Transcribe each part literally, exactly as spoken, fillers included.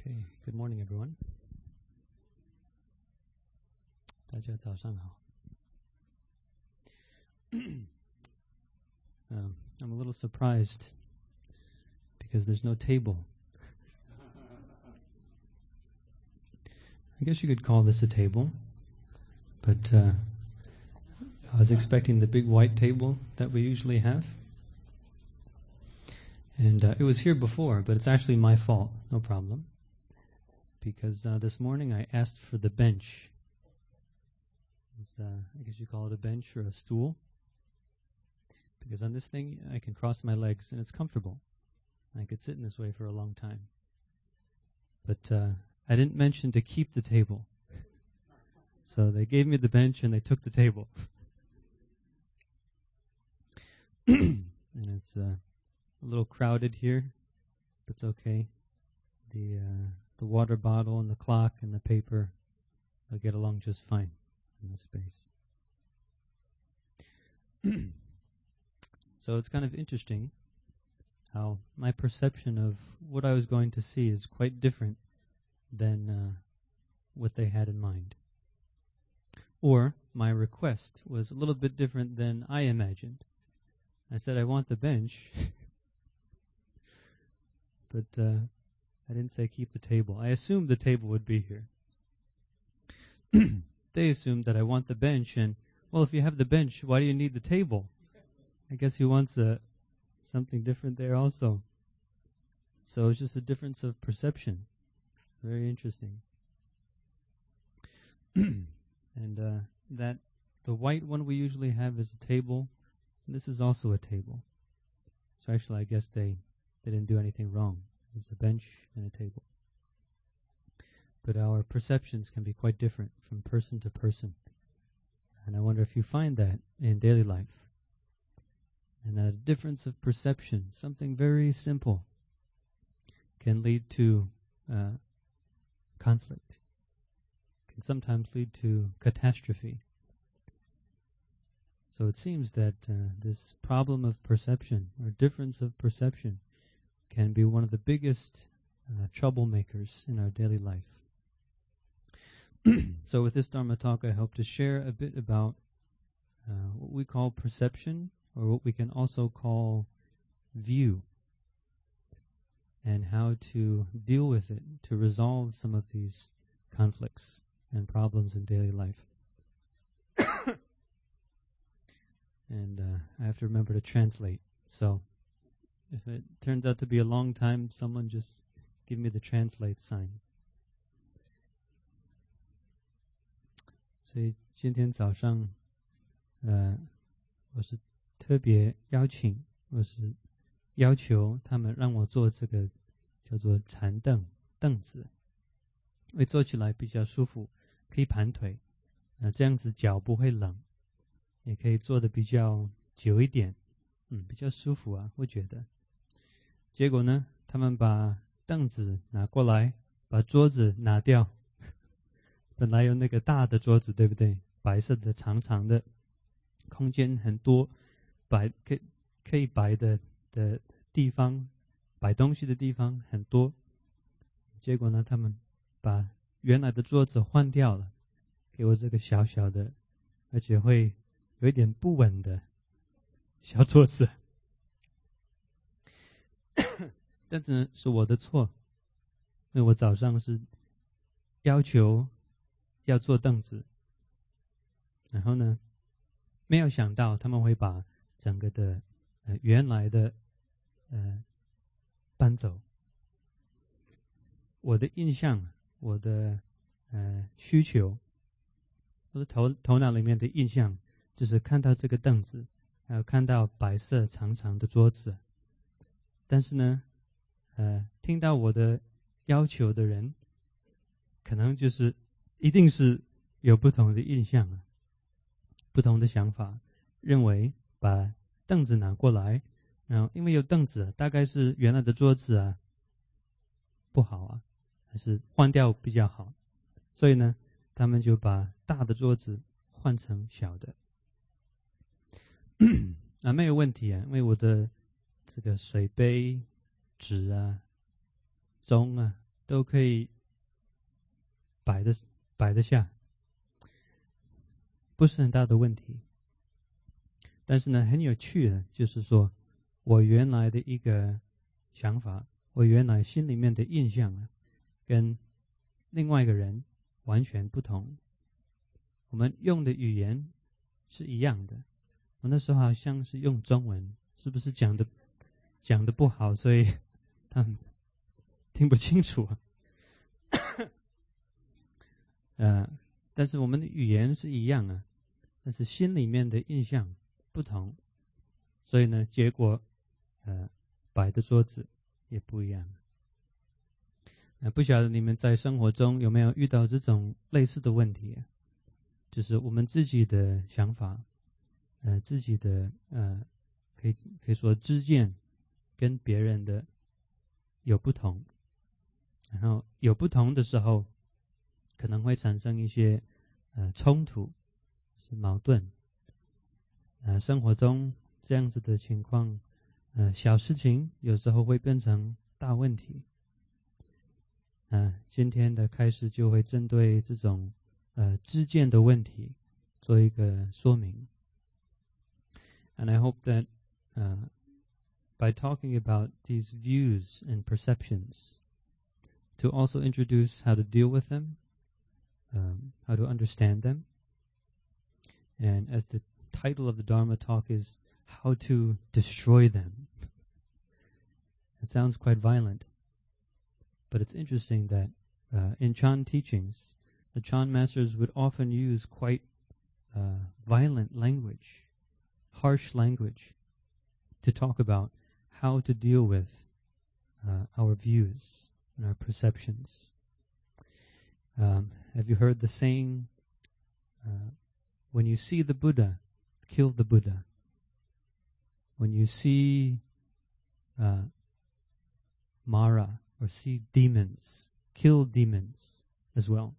Okay, good morning, everyone. 大家早上好. um, I'm a little surprised because there's no table. I guess you could call this a table, but uh, I was expecting the big white table that we usually have. And uh, it was here before, but it's actually my fault, no problem. Because uh, this morning I asked for the bench. It's, uh, I guess you call it a bench or a stool. Because on this thing I can cross my legs and it's comfortable. I could sit in this way for a long time. But uh, I didn't mention to keep the table. So they gave me the bench and they took the table. And it's uh, a little crowded here, but it's okay. The uh, the water bottle and the clock and the paper will get along just fine in this space. So it's kind of interesting how my perception of what I was going to see is quite different than uh, what they had in mind. Or my request was a little bit different than I imagined. I said I want the bench, but uh, I didn't say keep the table. I assumed the table would be here. They assumed that I want the bench, and, well, if you have the bench, why do you need the table? I guess he wants uh, something different there also. So it's just a difference of perception. Very interesting. And uh, that the white one we usually have is a table. And this is also a table. So actually, I guess they, they didn't do anything wrong. It's a bench and a table. But our perceptions can be quite different from person to person. And I wonder if you find that in daily life. And that a difference of perception, something very simple, can lead to uh, conflict, can sometimes lead to catastrophe. So it seems that uh, this problem of perception, or difference of perception, can be one of the biggest uh, troublemakers in our daily life. So with this Dharma talk, I hope to share a bit about uh, what we call perception, or what we can also call view, and how to deal with it, to resolve some of these conflicts and problems in daily life. And uh, I have to remember to translate. So if it turns out to be a long time, someone just give me the translate sign. 所以今天早上，呃，我是特别邀请，我是要求他们让我做这个叫做禅凳凳子，因为坐起来比较舒服，可以盘腿，呃，这样子脚不会冷，也可以坐得比较久一点，嗯，比较舒服啊，我觉得。结果呢，他们把凳子拿过来，把桌子拿掉。本来有那个大的桌子，对不对？白色的长长的，空间很多，摆可可以摆的的地方，摆东西的地方很多。结果呢，他们把原来的桌子换掉了，给我这个小小的，而且会有一点不稳的小桌子。但是呢，是我的错，因为我早上是要求要坐凳子，然后呢，没有想到他们会把整个的呃原来的呃搬走。我的印象，我的呃需求，我的头头脑里面的印象，就是看到这个凳子，还有看到白色长长的桌子。但是呢，呃，听到我的要求的人，可能就是一定是有不同的印象啊，不同的想法，认为把凳子拿过来，然后因为有凳子，大概是原来的桌子啊不好啊，还是换掉比较好，所以呢，他们就把大的桌子换成小的。啊，没有问题啊，因为我的这个水杯、纸啊、钟啊都可以摆得摆得下，不是很大的问题。但是呢，很有趣的就是说，我原来的一个想法，我原来心里面的印象啊，跟另外一个人完全不同。我们用的语言是一样的，我那时候好像是用中文，是不是讲的讲的不好，所以他们听不清楚啊？呃，但是我们的语言是一样啊，但是心里面的印象不同，所以呢，结果呃摆的桌子也不一样。呃，不晓得你们在生活中有没有遇到这种类似的问题啊？就是我们自己的想法，呃，自己的呃，可以可以说知见跟别人的有不同，然后有不同的时候，可能会产生一些呃冲突，是矛盾。呃，生活中这样子的情况，呃，小事情有时候会变成大问题。呃，今天的开始就会针对这种呃知见的问题做一个说明。And I hope that uh, by talking about these views and perceptions, to also introduce how to deal with them, um, how to understand them, and as the title of the Dharma talk is, how to destroy them. It sounds quite violent, but it's interesting that uh, in Chan teachings, the Chan masters would often use quite uh, violent language, harsh language, to talk about how to deal with uh, our views and our perceptions. Um, have you heard the saying, uh, when you see the Buddha, kill the Buddha? When you see uh, Mara or see demons, kill demons as well.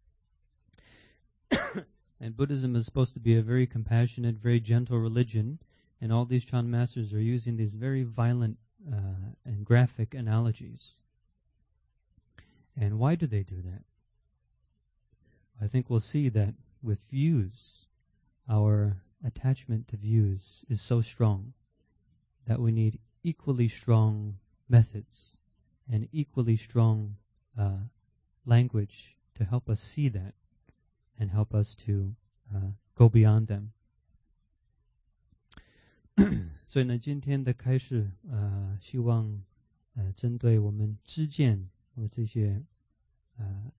And Buddhism is supposed to be a very compassionate, very gentle religion, and all these Chan masters are using these very violent uh, and graphic analogies. And why do they do that? I think we'll see that with views, our attachment to views is so strong that we need equally strong methods and equally strong uh, language to help us see that and help us to uh, go beyond them. 所以呢，今天的开示，呃，希望呃针对我们知见和这些呃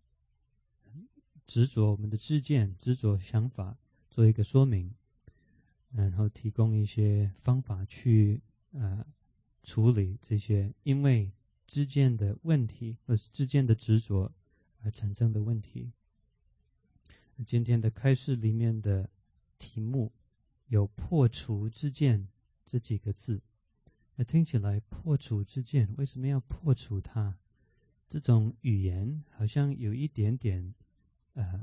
执着，我们的知见、执着想法做一个说明，然后提供一些方法去呃处理这些因为知见的问题或是知见的执着而产生的问题。今天的开示里面的题目有破除知见这几个字，那听起来破除知见，为什么要破除它？这种语言好像有一点点呃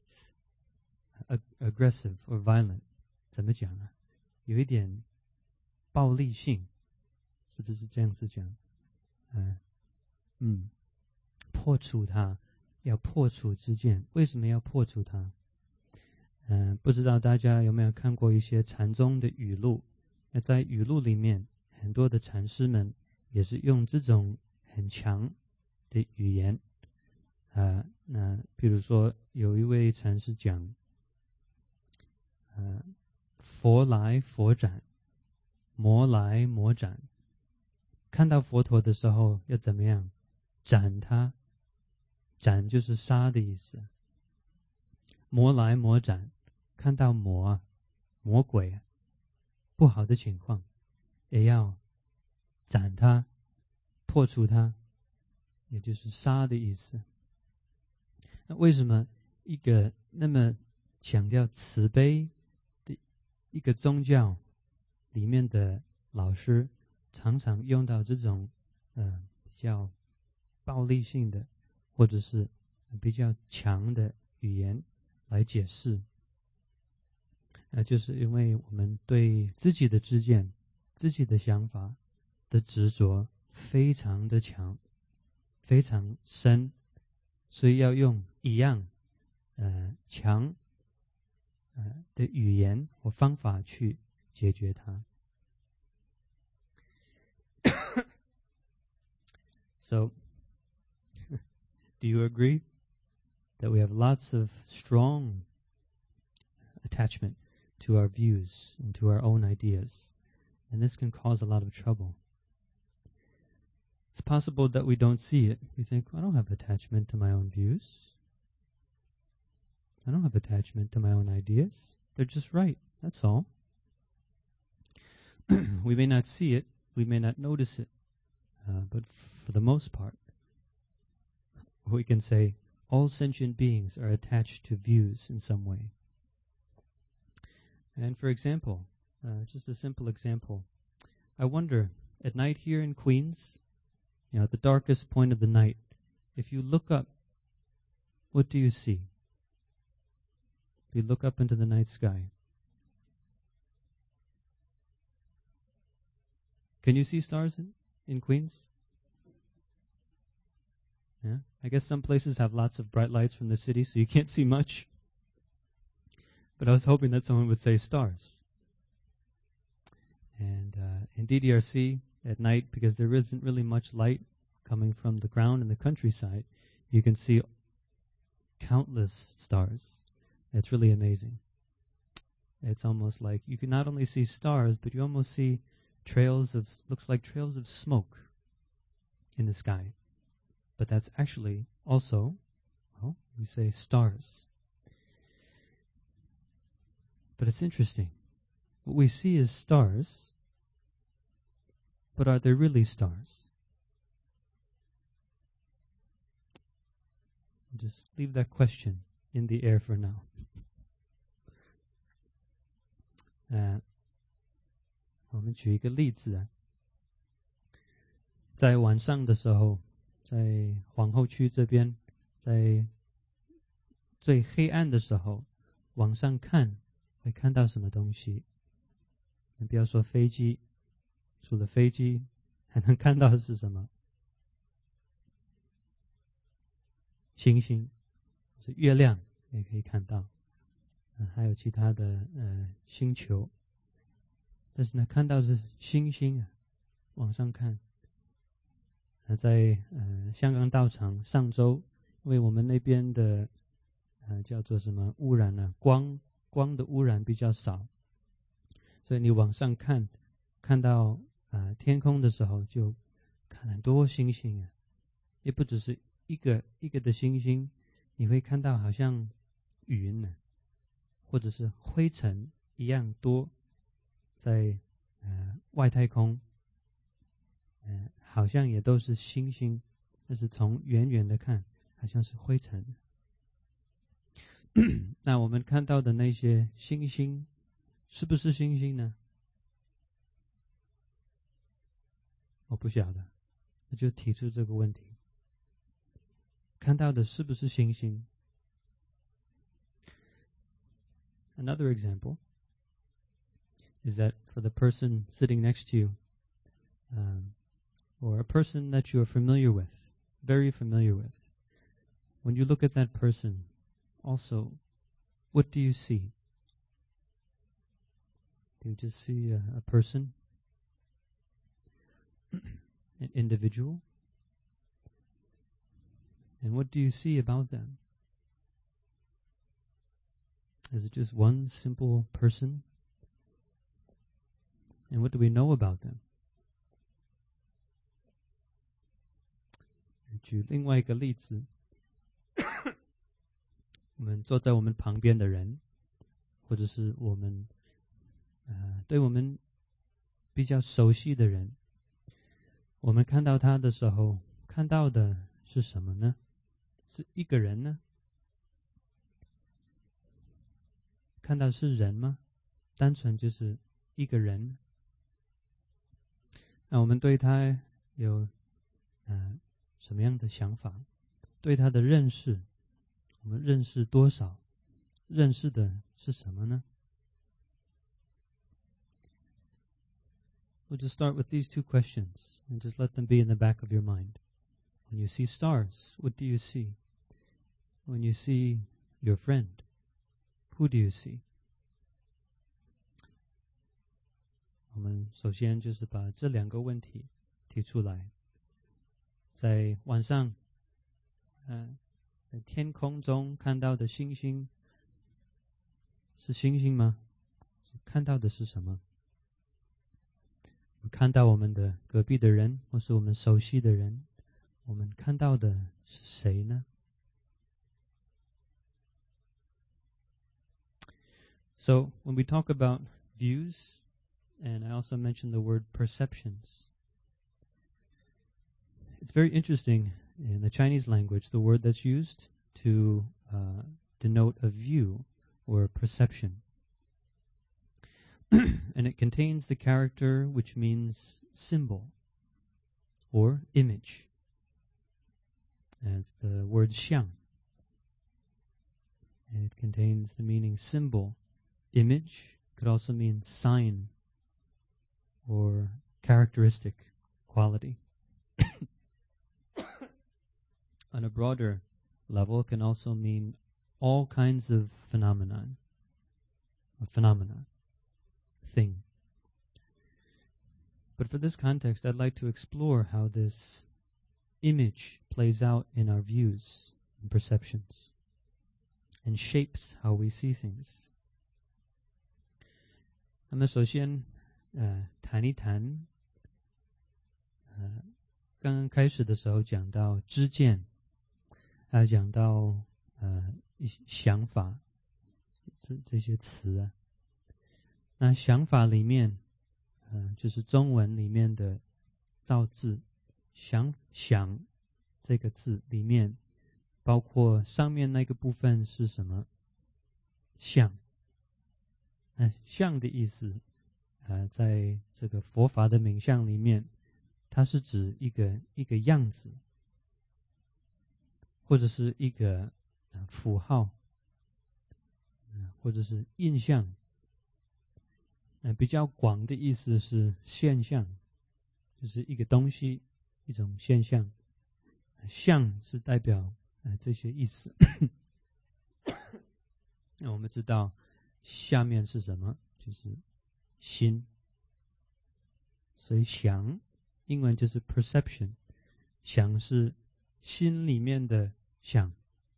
aggressive or violent， 怎么讲啊？有一点暴力性，是不是这样子讲？嗯嗯，破除它，要破除知见，为什么要破除它？嗯、呃，不知道大家有没有看过一些禅宗的语录？那在语录里面，很多的禅师们也是用这种很强的语言。呃，那比如说有一位禅师讲，呃，佛来佛斩，魔来魔斩。看到佛陀的时候要怎么样？斩他，斩就是杀的意思。魔来魔斩，看到魔啊，魔鬼啊，不好的情况，也要斩他，破除他，也就是杀的意思。那为什么一个那么强调慈悲的一个宗教里面的老师常常用到这种呃比较暴力性的或者是比较强的语言来解释？呃，就是因为我们对自己的知见、自己的想法的执着非常的强， 非常深，所以要用一样呃强呃的语言或方法去解决它。So, do you agree that we have lots of strong attachment to our views and to our own ideas? And this can cause a lot of trouble. It's possible that we don't see it. We think, I don't have attachment to my own views. I don't have attachment to my own ideas. They're just right. That's all. We may not see it. We may not notice it. Uh, but for the most part, we can say all sentient beings are attached to views in some way. And for example, uh, just a simple example, I wonder, at night here in Queens, you know, at the darkest point of the night, if you look up, what do you see? If you look up into the night sky, can you see stars in, in Queens? Yeah, I guess some places have lots of bright lights from the city, so you can't see much. But I was hoping that someone would say stars. And uh, in D D R C, at night, because there isn't really much light coming from the ground in the countryside, you can see countless stars. It's really amazing. It's almost like you can not only see stars, but you almost see trails of, looks like trails of smoke in the sky. But that's actually also, well, we say stars. But it's interesting. What we see is stars, but are they really stars? Just leave that question in the air for now. Uh, 我们举一个例子啊，在晚上的时候，在皇后区这边，在最黑暗的时候，往上看会看到什么东西？你不要说飞机，除了飞机，还能看到的是什么？星星，是月亮也可以看到，呃、还有其他的呃星球。但是呢，看到是星星啊，往上看。呃、在呃香港道场上周，因为我们那边的呃叫做什么污染呢？光光的污染比较少，所以你往上看，看到呃天空的时候，就看很多星星啊，也不只是一个一个的星星，你会看到好像云呢，或者是灰尘一样多，在呃外太空，呃好像也都是星星，但是从远远的看，好像是灰尘。那我们看到的那些星星，是不是星星呢？我不晓得，我就提出这个问题。看到的是不是星星？ Another example is that for the person sitting next to you, um, or a person that you are familiar with, very familiar with, when you look at that person, also, what do you see? Do you just see a, a person, an individual? And what do you see about them? Is it just one simple person? And what do we know about them? 举另外一个例子，我们坐在我们旁边的人，或者是我们呃对我们比较熟悉的人，我们看到他的时候，看到的是什么呢？是一个人呢？看到是人吗？单纯就是一个人？那我们对他有呃什么样的想法？对他的认识，我们认识多少？认识的是什么呢？ We'll just start with these two questions and just let them be in the back of your mind. When you see stars, what do you see? When you see your friend, who do you see? 我们首先就是把这两个问题提出来。在晚上，呃，在天空中看到的星星，是星星吗？看到的是什么？我们看到我们的隔壁的人，或是我们熟悉的人，我们看到的是谁呢？ So when we talk about views, and I also mentioned the word perceptions, it's very interesting in the Chinese language, the word that's used to uh, denote a view or a perception. And it contains the character which means symbol or image. And it's the word xiang. And it contains the meaning symbol, image, could also mean sign or characteristic, quality. On a broader level, it can also mean all kinds of phenomenon, a phenomena, thing. But for this context, I'd like to explore how this image plays out in our views and perceptions and shapes how we see things. 那么首先，呃，谈一谈，呃，刚刚开始的时候讲到知见，还有讲到呃一些想法，这这些词啊。那想法里面，呃，就是中文里面的造字，想想这个字里面，包括上面那个部分是什么？相。那相的意思，呃，在这个佛法的冥相里面，它是指一个一个样子，或者是一个、呃、符号、呃，或者是印象。呃，比较广的意思是现象，就是一个东西，一种现象。相是代表呃这些意思。那我们知道下面是什么？就是心。所以想，英文就是 perception， 想是心里面的想，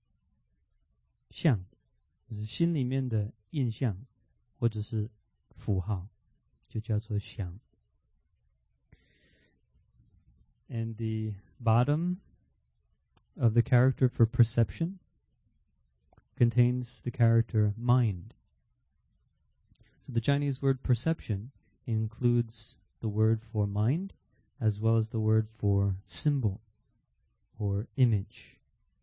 象就是心里面的印象，或者是符号，就叫做想。And the bottom of the character for perception contains the character mind. So the Chinese word perception includes the word for mind as well as the word for symbol or image.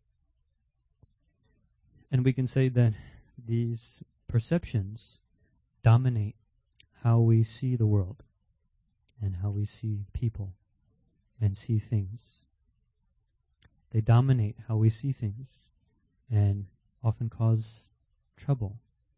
And we can say that these perceptions dominate how we see the world and how we see people and see things. They dominate how we see things and often cause trouble.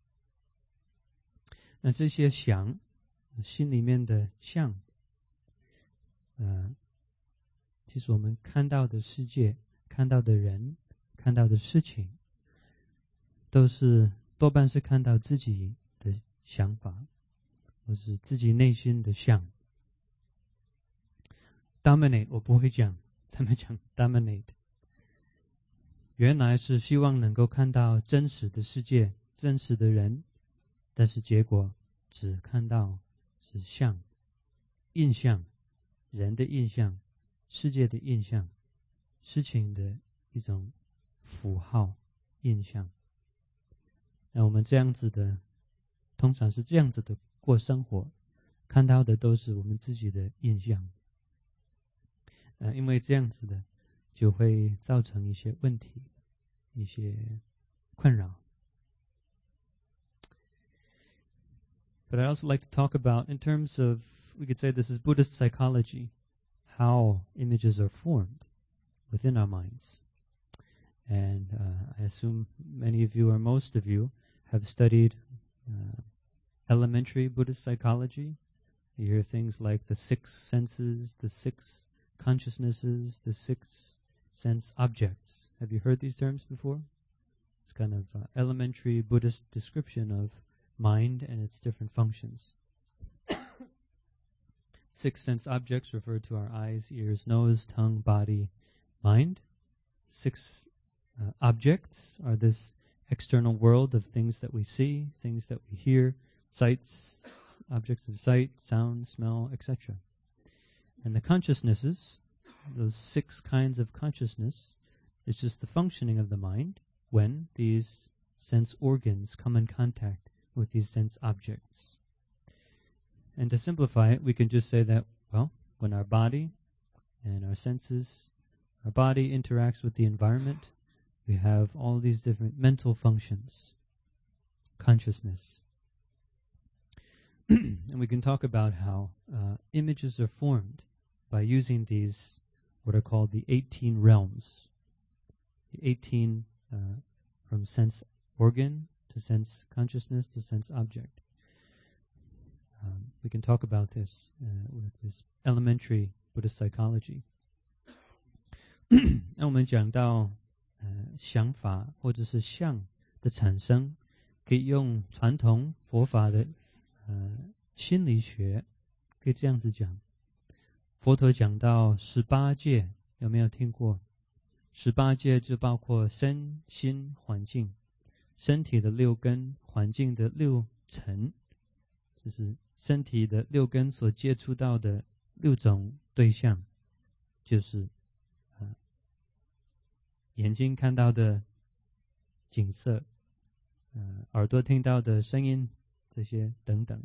那这些想，心里面的相，呃，其实我们看到的世界、看到的人、看到的事情，都是多半是看到自己的想法，或是自己内心的相。Dominate 我不会讲，怎么讲 dominate？ 原来是希望能够看到真实的世界、真实的人，但是结果只看到是相、印象、人的印象、世界的印象、事情的一种符号、印象。那我们这样子的，通常是这样子的过生活，看到的都是我们自己的印象。呃，因为这样子的，就会造成一些问题，一些困扰。But I also like to talk about, in terms of, we could say this is Buddhist psychology, how images are formed within our minds. And uh, I assume many of you, or most of you, have studied uh, elementary Buddhist psychology. You hear things like the six senses, the six consciousnesses, the six sense objects. Have you heard these terms before? It's kind of uh, elementary Buddhist description of mind and its different functions. Six sense objects refer to our eyes, ears, nose, tongue, body, mind. Six uh, objects are this external world of things that we see, things that we hear, sights, objects of sight, sound, smell, et cetera. And the consciousnesses, those six kinds of consciousness, is just the functioning of the mind when these sense organs come in contact with these sense objects. And to simplify it, we can just say that, well, when our body and our senses, our body interacts with the environment, we have all these different mental functions, consciousness. And we can talk about how uh, images are formed by using these, what are called the eighteen realms. The eighteen uh, from sense organ to sense consciousness to sense object. Um, we can talk about this uh, with this elementary Buddhist psychology. 那我们讲到呃想法或者是相的产生，可以用传统佛法的呃心理学，可以这样子讲。佛陀讲到十八界，有没有听过？十八界就包括身心环境，身体的六根，环境的六尘，就是身体的六根所接触到的六种对象，就是呃眼睛看到的景色，呃耳朵听到的声音，这些等等。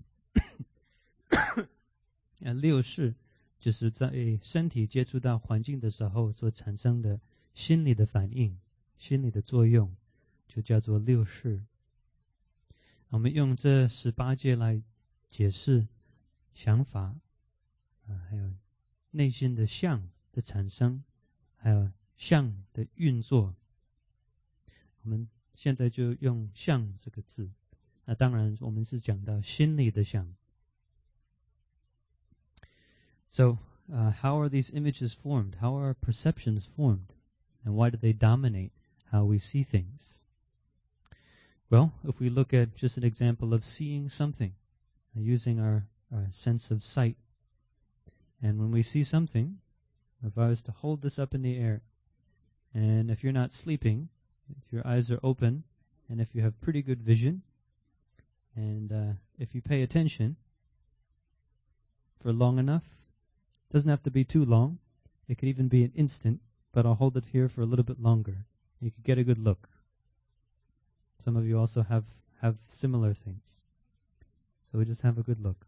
呃六识就是在身体接触到环境的时候所产生的心理的反应，心理的作用，就叫做六识。我们用这十八界来解释想法，呃，还有内心的相的产生，还有相的运作。我们现在就用相这个字，那当然我们是讲到心理的相。So, uh, how are these images formed? How are perceptions formed? And why do they dominate how we see things? Well, if we look at just an example of seeing something, uh, using our, our sense of sight, and when we see something, if I was to hold this up in the air, and if you're not sleeping, if your eyes are open, and if you have pretty good vision, and uh, if you pay attention for long enough, doesn't have to be too long, it could even be an instant, but I'll hold it here for a little bit longer. You could get a good look. Some of you also have, have similar things. So we just have a good look.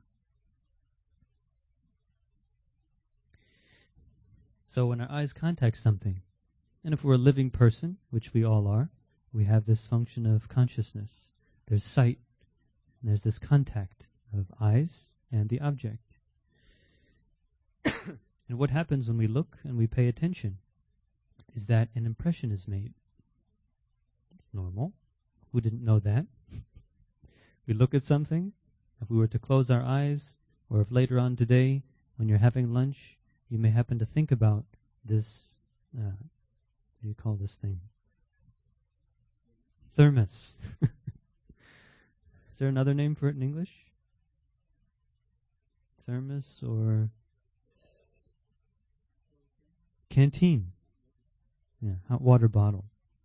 So when our eyes contact something, and if we're a living person, which we all are, we have this function of consciousness. There's sight, and there's this contact of eyes and the object. And what happens when we look and we pay attention is that an impression is made. It's normal. Who didn't know that? We look at something. If we were to close our eyes, or if later on today, when you're having lunch, you may happen to think about this, uh, what do you call this thing? Thermos. Is there another name for it in English? Thermos or canteen. Yeah, hot water bottle.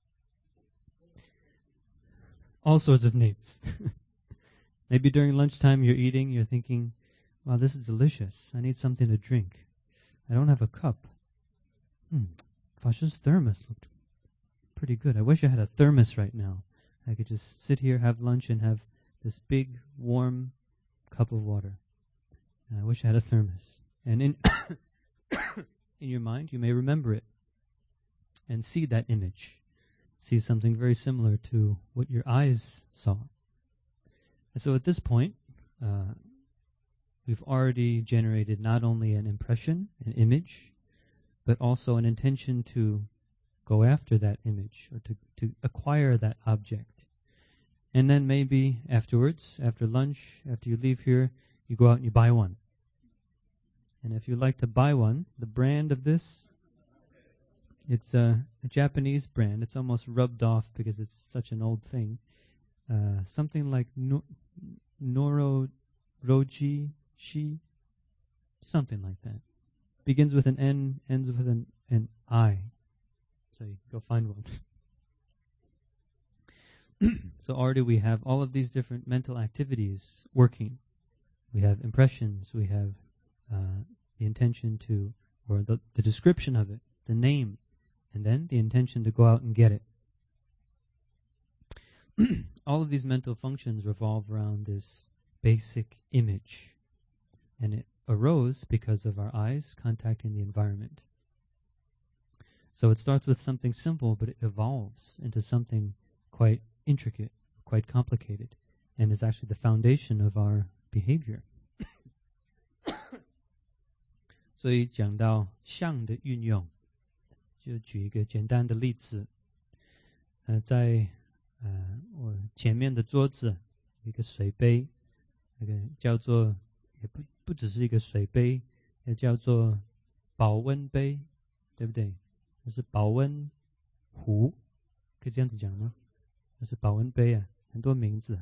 All sorts of names. Maybe during lunchtime you're eating, you're thinking, wow, this is delicious. I need something to drink. I don't have a cup. Hmm, Fasha's thermos looked pretty good. I wish I had a thermos right now. I could just sit here, have lunch, and have this big, warm cup of water. And I wish I had a thermos. And in in your mind, you may remember it and see that image. See something very similar to what your eyes saw. And so at this point, uh, we've already generated not only an impression, an image, but also an intention to go after that image or to, to acquire that object. And then maybe afterwards, after lunch, after you leave here, you go out and you buy one. And if you like to buy one, the brand of this, It's a, a Japanese brand. It's almost rubbed off because it's such an old thing. Uh, something like no, Nororoji Shi, something like that. Begins with an N, ends with an, an I. So you go find one. So already we have all of these different mental activities working. We have impressions, we have uh, the intention to, or the, the description of it, the name, and then the intention to go out and get it. All of these mental functions revolve around this basic image, and it arose because of our eyes contacting the environment. So it starts with something simple, but it evolves into something quite intricate, quite complicated, and is actually the foundation of our behavior. 所以讲到相的运用，就举一个简单的例子。呃，在呃我前面的桌子有一个水杯，那个叫做也不不只是一个水杯，也叫做保温杯，对不对？那是保温壶，可以这样子讲吗？那是保温杯啊，很多名字。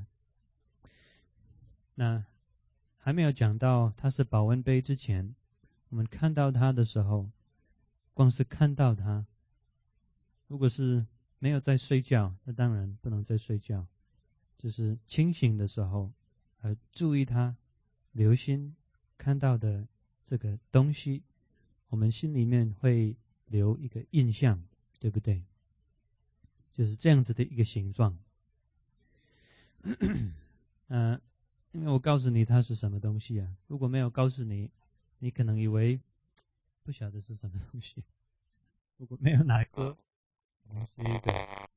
那还没有讲到它是保温杯之前，我们看到它的时候，光是看到它，如果是没有在睡觉，那当然不能再睡觉。就是清醒的时候，呃，注意它，留心看到的这个东西，我们心里面会留一个印象，对不对？就是这样子的一个形状。呃，因为我告诉你它是什么东西啊，如果没有告诉你，你可能以为不晓得是什么东西。如果没有拿过，可能是一个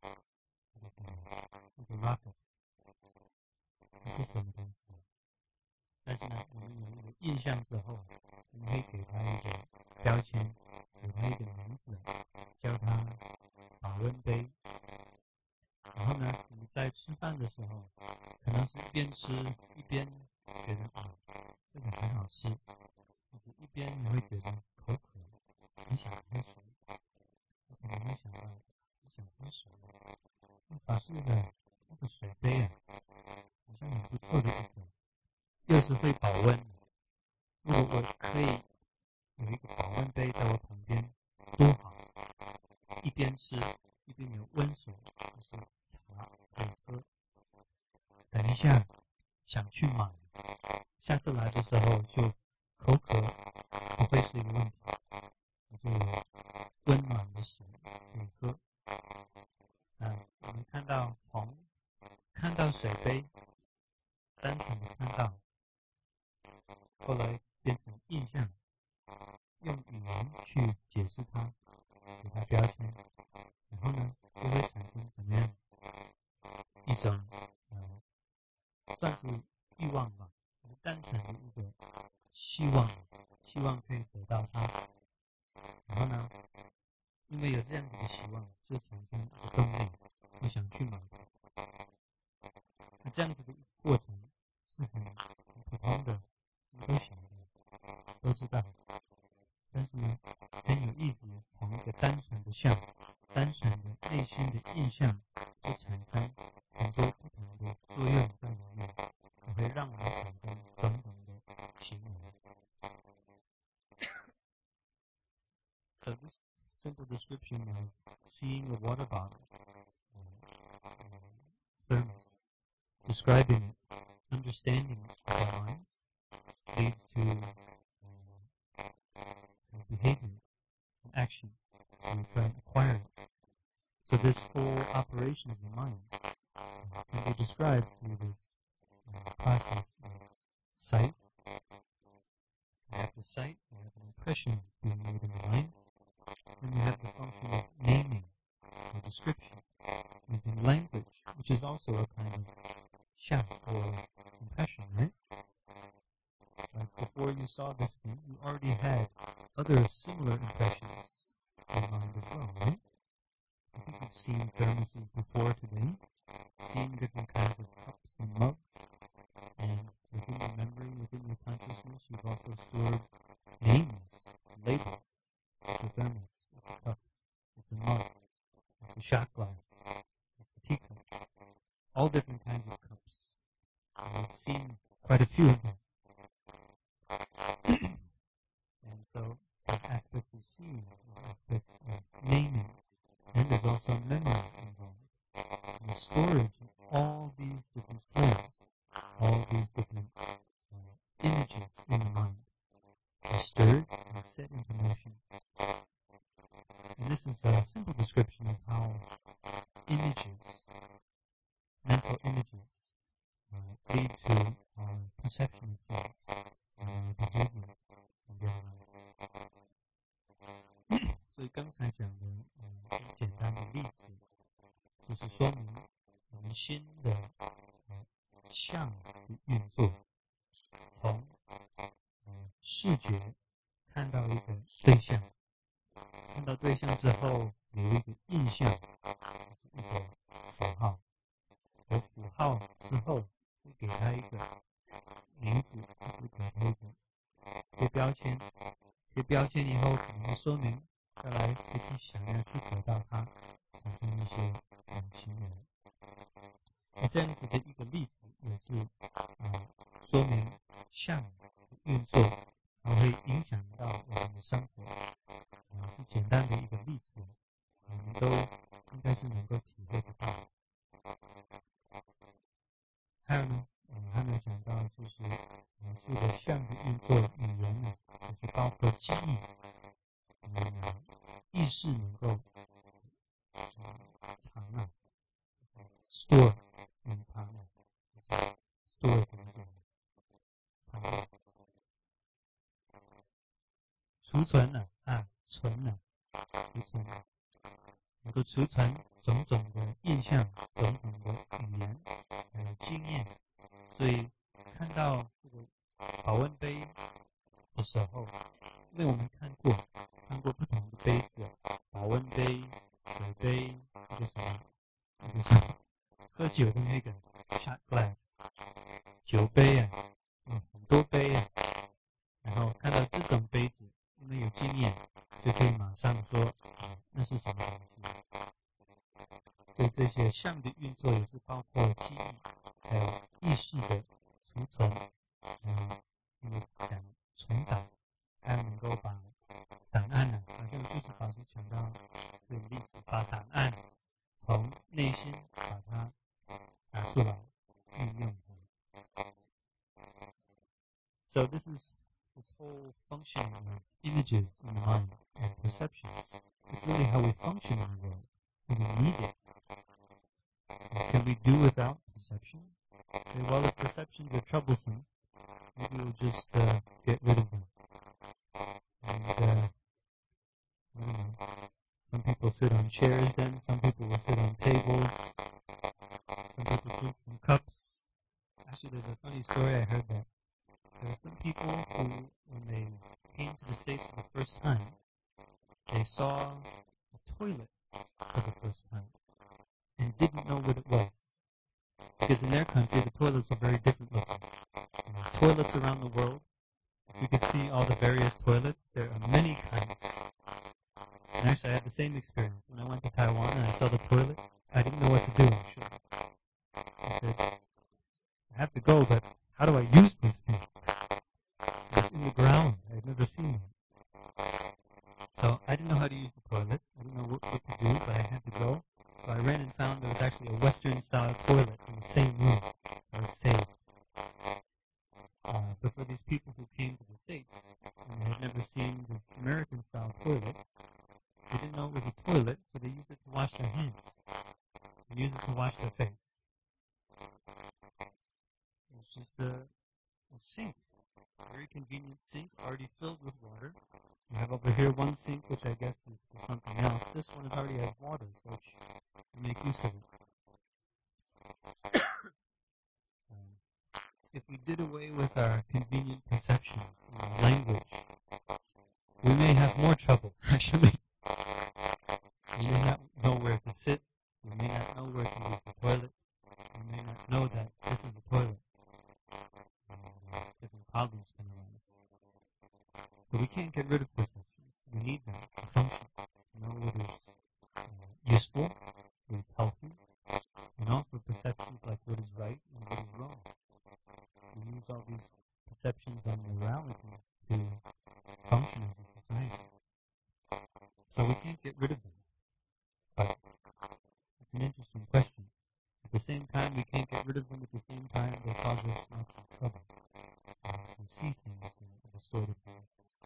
一个 rocket， 是什么东西？但是呢，我们有一个印象之后，我们可以给它一个标签，给它一个名字，叫它保温杯。然后呢，你在吃饭的时候，可能是一边吃一边觉得啊，这个很好吃，就是一边你会觉得口渴，你想喝水，你可能会想到你想喝水，把这个那个水杯啊，好像很不错的一个，又是会保温。如果我可以有一个保温杯在我旁边，多好！一边吃一边有温水，就是茶可以喝。等一下想去买，下次来的时候就口渴不会是一个问题，我就有温暖的水可以喝。啊，我们看到从看到水杯，单纯的看到，后来变成印象，用语言去解释它，给它标签，然后呢就会产生怎么样一种呃算是欲望吧，单纯的一个希望，希望可以得到它，然后呢因为有这样子的希望，就产生一个动力，我想去买它。那这样子的一个过程是很很普通的，我们都晓得，都知道。但是呢，很有意思，从一个单纯的像，单纯的内心的印象，就产生很多不同的作用在里面，也会让我们产生种种的行为。So this simple description of seeing a water bottle, uh, thermos, describing it, understanding it with our minds, leads to uh, behavior and action to try and acquire it. So this whole operation of the mind uh, can be described through this uh, process of sight. So after sight, you have an impression being made in the mind. Then you have the function of naming or description using language, which is also a kind of shout or impression, right? Like before you saw this thing, you already had other similar impressions in mind as well, right? I think you've seen thermoses before today, seen different kinds of cups and mugs, and within your memory, within your consciousness, you've also stored names, labels. It's a thermos, it's a cup, shot glass. It's a teacup. All different kinds of cups. I've seen quite a few of them. And so there's aspects of seeing, there's aspects of naming, and there's also memory involved. And the storage of all these different players, all these different uh, images in the mind are stirred and set into motion. And this is a simple description of how images, mental images, uh, lead to our perception of things, and our behavior in daily life. 所以刚才讲的呃很简单的例子，就是说明我们心的呃相的运作，从呃视觉看到一个对象，看到对象之后有一个印象，一个符号，有符号之后会给它一个名字，就是给它一个贴标签，贴标签以后可能会说明再来会去想要去得到它，产生一些感情的。那这样子的一个例子也是呃说明相的运作，它会影响到我们的生活。呃是简单的一个例子，我们都应该是能够体会得到。还有呢，呃还没有讲到就是描述的相的运作语言呢，也是包括记忆，嗯，意识能够呃藏啊 ，store 隐藏啊 ，store 的那个藏啊，储存了啊，存了，储存，能够储存种种的印象，种种的语言，还有经验。所以看到这个保温杯的时候，因为我们看过看过不同的杯子，保温杯、水杯，那个什么，那个什么，喝酒的那个 shot glass， 酒杯啊，嗯，很多杯啊，然后看到这种杯子，因为有经验，就可以马上说，啊，那是什么东西。所以这些相的运作也是包括记忆，还有意识的储存，嗯，因为讲存档，还有能够把档案呢，好像就是老师讲到这个例子，把档案从内心把它拿出来运用它。So this is this whole functioning of images in the mind and perceptions. It's really how we function in the world. We need it. Can we do without perception? Okay, well, if perceptions are troublesome, maybe we'll just uh, get rid of them. And, uh, I don't know. Some people sit on chairs then, some people will sit on tables, some people drink from cups. Actually, there's a funny story I heard that there's some people who, when they came to the States for the first time, they saw a toilet for the first time and didn't know what it was. Because in their country, the toilets were very different looking. And there's toilets around the world. If you could see all the various toilets, there are many kinds. And actually, I had the same experience. When I went to Taiwan and I saw the toilet, I didn't know what to do, actually. I said, I have to go, but how do I use this thing? It's in the ground. I had never seen it. So I didn't know how to use the toilet. I didn't know what, what to do, but I had to go. So I ran and found there was actually a Western-style toilet in the same room. So I was saved. Uh, but for these people who came to the States and had never seen this American-style toilet, they didn't know it was a toilet, so they used it to wash their hands. They used it to wash their face. It's just a, a sink, a very convenient sink, already filled with water. You have over here one sink, which I guess is for something else. This one already has water, so you make use of it. um, if we did away with our convenient perceptions in language, we may have more trouble, actually. We may not know where to sit. We may not know where to use the toilet. We may not know that this is a toilet. Uh, different problems can arise. So we can't get rid of perceptions. We need them to function. To know what is uh, useful so it's healthy, and also perceptions like what is right and what is wrong. We use all these perceptions on morality to function as a society. So we can't get rid of them. But it's an interesting question. At the same time, we can't get rid of them. At the same time, they cause us lots of trouble. Uh, we see things in a distorted way.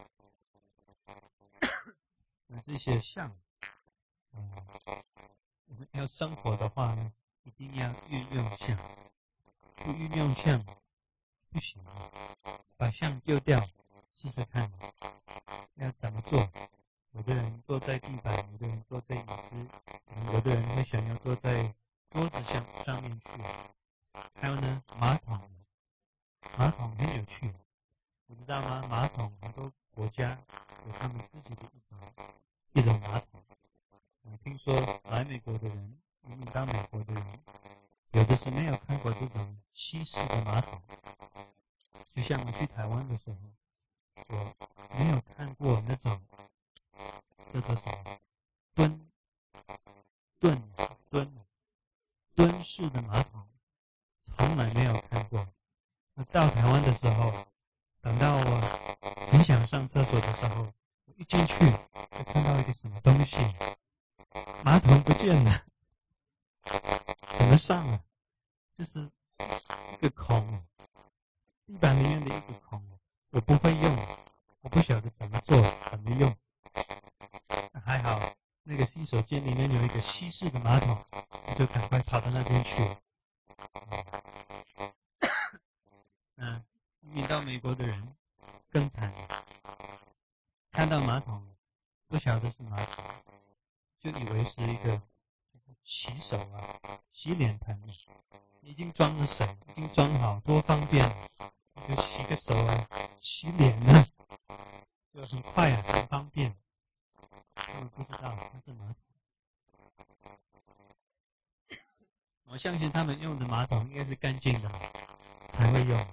那这些相，嗯，我们要生活的话呢，一定要运用相，不运用相不行的，把相丢掉，试试看，要怎么做？有的人坐在地板，有的人坐在椅子，有的人会想要坐在桌子上上面去。还有呢，马桶，马桶很有趣，你知道吗？马桶很多国家有他们自己的一种一种马桶。我听说来美国的人，移民到美国的人，有的是没有看过这种西式的马桶。就像我去台湾的时候，我没有看过那种这叫什么蹲蹲蹲蹲式的马桶，从来没有看过。那到台湾的时候，等到我很想上厕所的时候，我一进去就看到一个什么东西，马桶不见了，怎么上了？就是一个孔，地板里面的一个孔，我不会用，我不晓得怎么做，怎么用。还好那个洗手间里面有一个西式的马桶，我就赶快跑到那边去。嗯，移民到美国的人更惨，看到马桶不晓得是马桶，就以为是一个洗手啊、洗脸盆，已经装了水，已经装好，多方便，就洗个手啊、洗脸啊，就很快啊，很方便。我不知道它是马桶，我相信他们用的马桶应该是干净的才会用。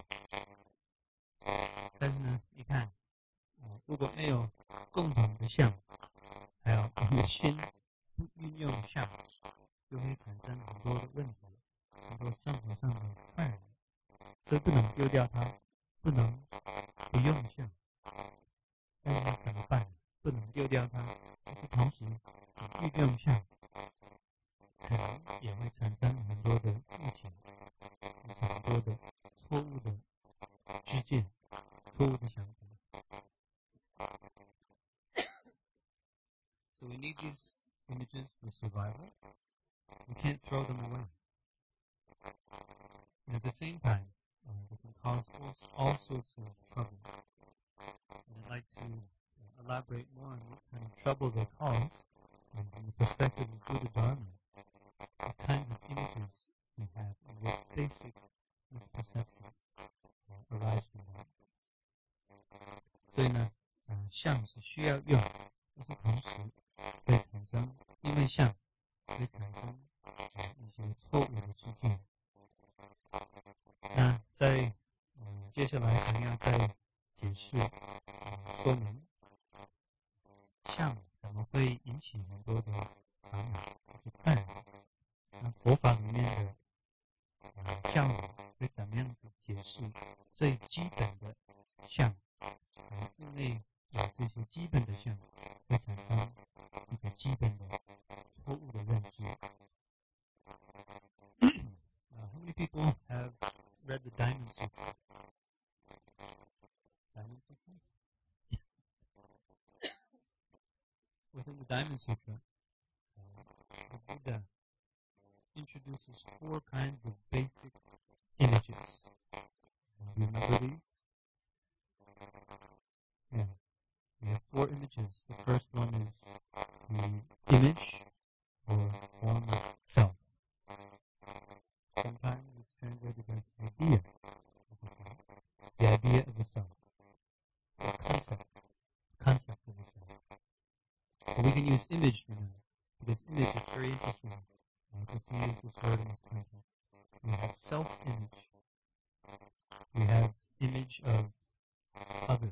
但是呢，你看，呃、如果没有共同的相，还有我们的心不运用相，就会产生很多的问题，很多生活上的困扰。所以不能丢掉它，不能不用相。但是怎么办？不能丢掉它，但是同时运用相，可能也会产生很多的误解，很多的错误的知见，错误的想法。So we need these images for survival. We can't throw them away. And at the same time, uh, they can cause all, all sorts of trouble. And I'd like to uh, elaborate more on what kind of trouble they cause, and from the perspective of Buddha Dharma, what kinds of images we have, and what basic misperceptions uh, arise from that. 所以呢，呃，相是需要用，但是同时会产生，因为相会产生呃一些错误的知见。那在嗯接下来想要再解释、呃、说明相怎么会引起很多的烦恼或是困扰。那佛法里面的呃教理会怎么样子解释最基本的相？呃，因为有这些基本的相，会产生一个基本的错误的认知。uh, how many people have read the Diamond Sutra? Diamond Sutra? Within the Diamond Sutra, uh, Buddha introduces four kinds of basic images. Uh, remember these? Yeah. We have four images. The first one is the image or form of self. Sometimes it's translated as idea. The idea of the self. Or concept. Concept of the self. But we can use image for now, because image is very interesting. Uh, just to use this word in this context. We have self-image. We have image of others.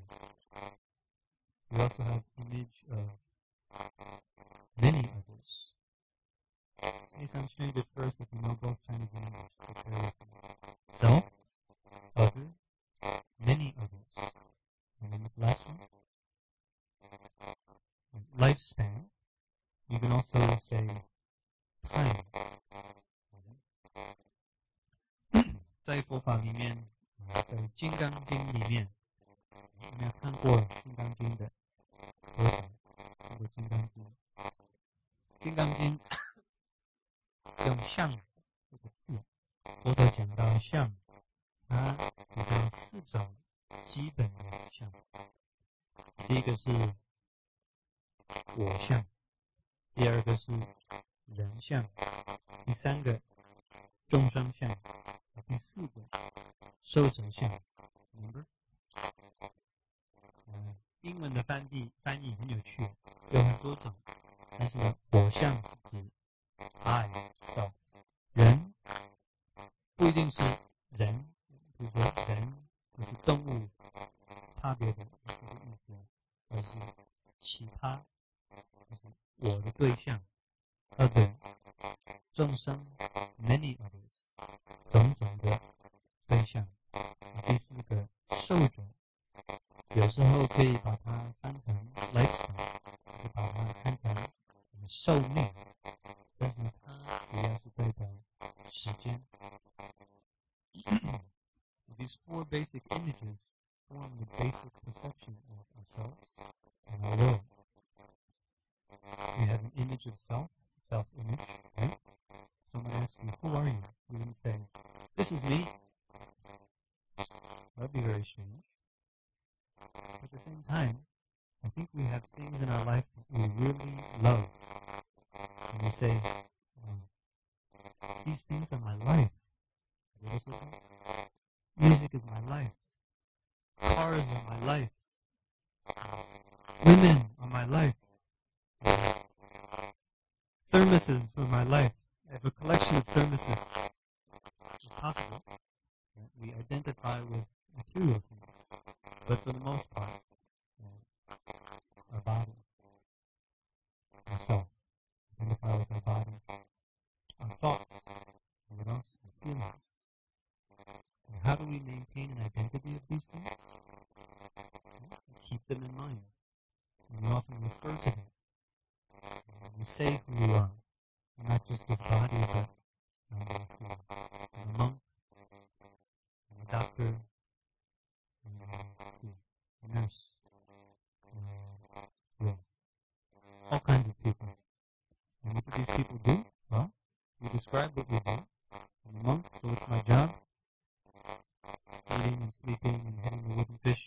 We also have image of many others. This may sound strange at first if you know both Chinese and English. But bear with me. Self, other, many others. And then this last one, lifespan. You can also say time. 在佛法里面，在《金刚经》里面，有没有看过《金刚经》的多少？看过《金刚经》？《金刚经》用相这个字，佛陀讲到相，它有到四种基本的相。第一个是我相，第二个是人相，第三个众生相，第四个受者相。Remember？ 嗯，英文的翻译翻译很有趣，有很多种，但是呢，我相是指 I self， 人不一定是人，比如说人也是动物差别的这个意思，而是其他，就是我的对象 other 众生 many others 种种的对象。第四个受者，有时候可以把它翻成 lifestyle， 就把它看成寿命，但是它主要是代表时间。These four basic images form the basic perception of ourselves and our world. We have an image of self, self-image, right? Someone asks you, who are you? You're going to say, this is me. That would be very strange. At the same time, I think we have things in our life that we really love. And we say, oh, these things are my life. Music is my life. Cars are my life. Women are my life. Thermoses are my life. I have a collection of thermoses. It's possible that we identify with material things, but for the most part, uh, our body, ourselves, identify with our bodies, our thoughts, and what else? Our feelings. And how do we maintain an identity of these things? We keep them in mind. And we often refer to them. And we say who we are, not just this body, but uh, a monk, a doctor, a nurse, uh, yes, all kinds of people. And what do these people do? Well, we describe what we do. I'm a monk, so what's my job? Eating and sleeping and hitting the wooden fish.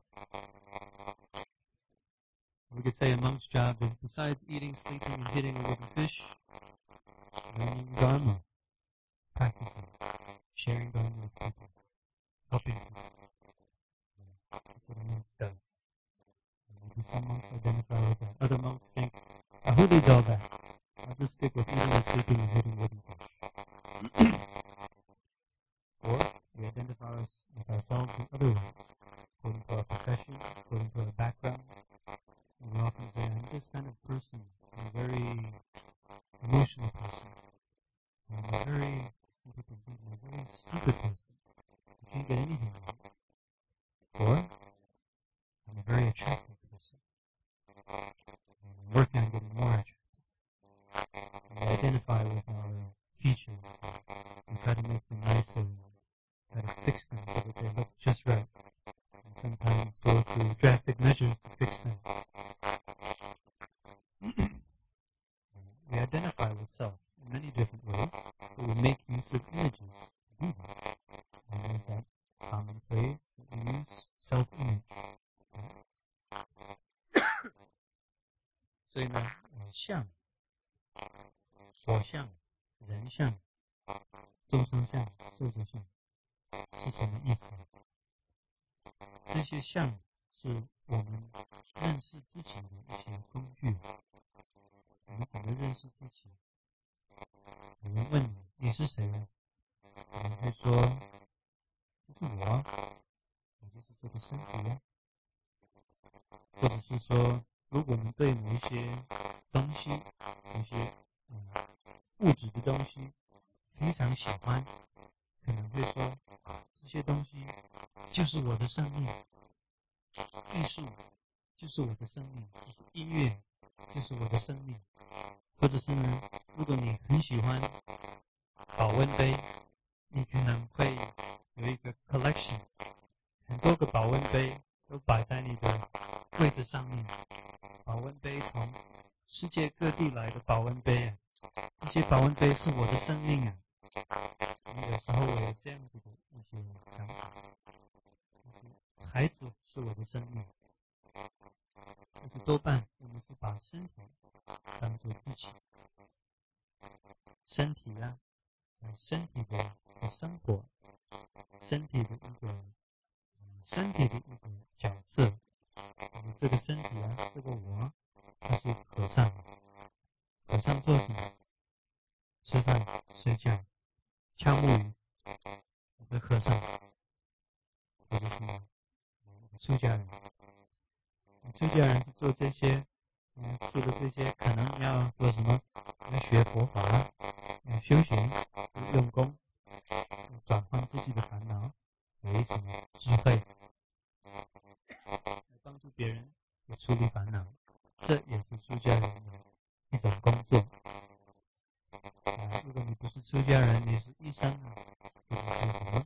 We could say a monk's job is, besides eating, sleeping, and hitting a wooden fish, learning Dharma, practicing, sharing Dharma with people, helping people. That's what a monk does. And maybe some monks identify with that. Other monks think, oh, who needs all that? I'll just stick with eating and sleeping and hitting wooden fish. Or we identify us with ourselves in other ways, according to our profession, according to our background. And we often say, I'm this kind of person. I'm a very emotional person. I'm a very, some people think I'm a very stupid person. I can't get anything right. Or, I'm a very attractive person. And I'm working on getting more attractive. And we identify with our features and try to make them nicer. Try to fix them so that they look just right. And sometimes go through drastic measures to fix them. We identify with self in many different ways, but we make use of images to do that. And there's that common phrase that we use, self-image. 所以呢，相、我相、人相、众生相、寿者相是什么意思？这些相是我们认识自己的一些工具。我们怎么认识自己？有人问你，你是谁呢？你会说，这是我啊，我就是这个身体啊。或者是说，如果我们对某一些东西、某一些、嗯、 物质的东西非常喜欢，可能会说这些东西就是我的生命，艺术就是我的生命，就是音乐就是我的生命。或者是呢，如果你很喜欢保温杯，你可能会有一个 collection， 很多个保温杯都摆在你的柜子上面。保温杯从世界各地来的保温杯啊，这些保温杯是我的生命啊。有时候我有这样子的一些想法，孩子是我的生命，但是多半我们是把身体当作自己，身体啊，身体的生活，身体的一个身体的一个角色。这个身体啊，这个我，它是和尚。和尚做什么？吃饭、睡觉、敲木鱼，这是和尚。或者是出家人。出家人是做这些，嗯，除了这些，可能要做什么？要学佛法，要修行，要用功，转换自己的烦恼，有一种智慧，来帮助别人处理烦恼，这也是出家人的一种工作。啊，如果你不是出家人，你是医生啊，或者是什么，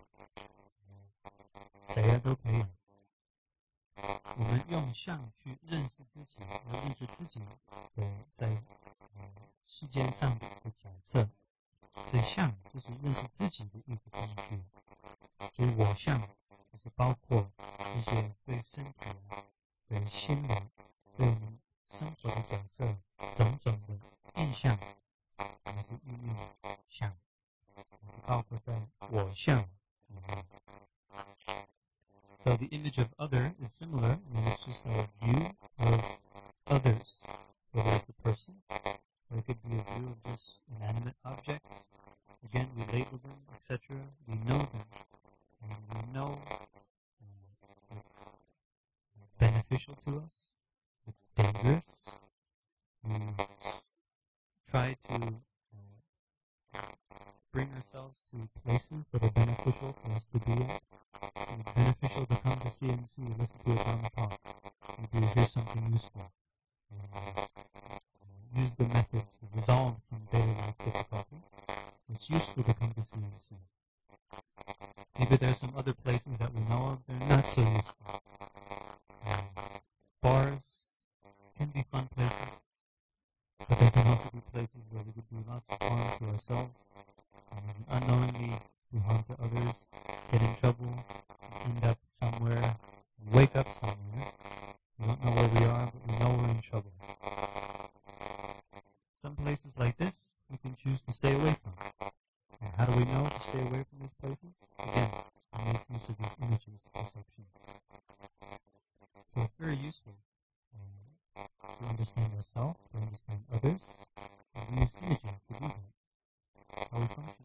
谁啊都可以。我们用相去认识自己，来认识自己的在世间上的一个角色。所以相就是认识自己的一个工具。所以我相就是包括这些对身体、对心灵、对我们生活的角色种种的印象，也是运用相，包括在我相里面。So the image of other is similar, and it's just a view of others, whether it's a person, or it could be a view of just inanimate objects. Again, we label them, et cetera. We know them, and we know um, it's beneficial to us. It's dangerous. We try to uh, bring ourselves to places that are beneficial for us to be in. It's beneficial to come to C M C and listen to a Dharma talk. Maybe you hear something useful. And, uh, use the method to resolve some daily life difficulty. It's useful to come to C M C. Maybe there's some other places that we know of that are not so useful. Um, bars can be fun places, but they can also be places where we could do lots of harm to ourselves, and unknowingly do harm to others, get in trouble, end up somewhere, wake up somewhere. We don't know where we are, but we know we're in trouble. Some places like this, we can choose to stay away from. And how do we know to stay away from these places? Again, we make use of these images, perceptions. So it's very useful um, to understand ourselves, to understand others, and use images to do that. How we function.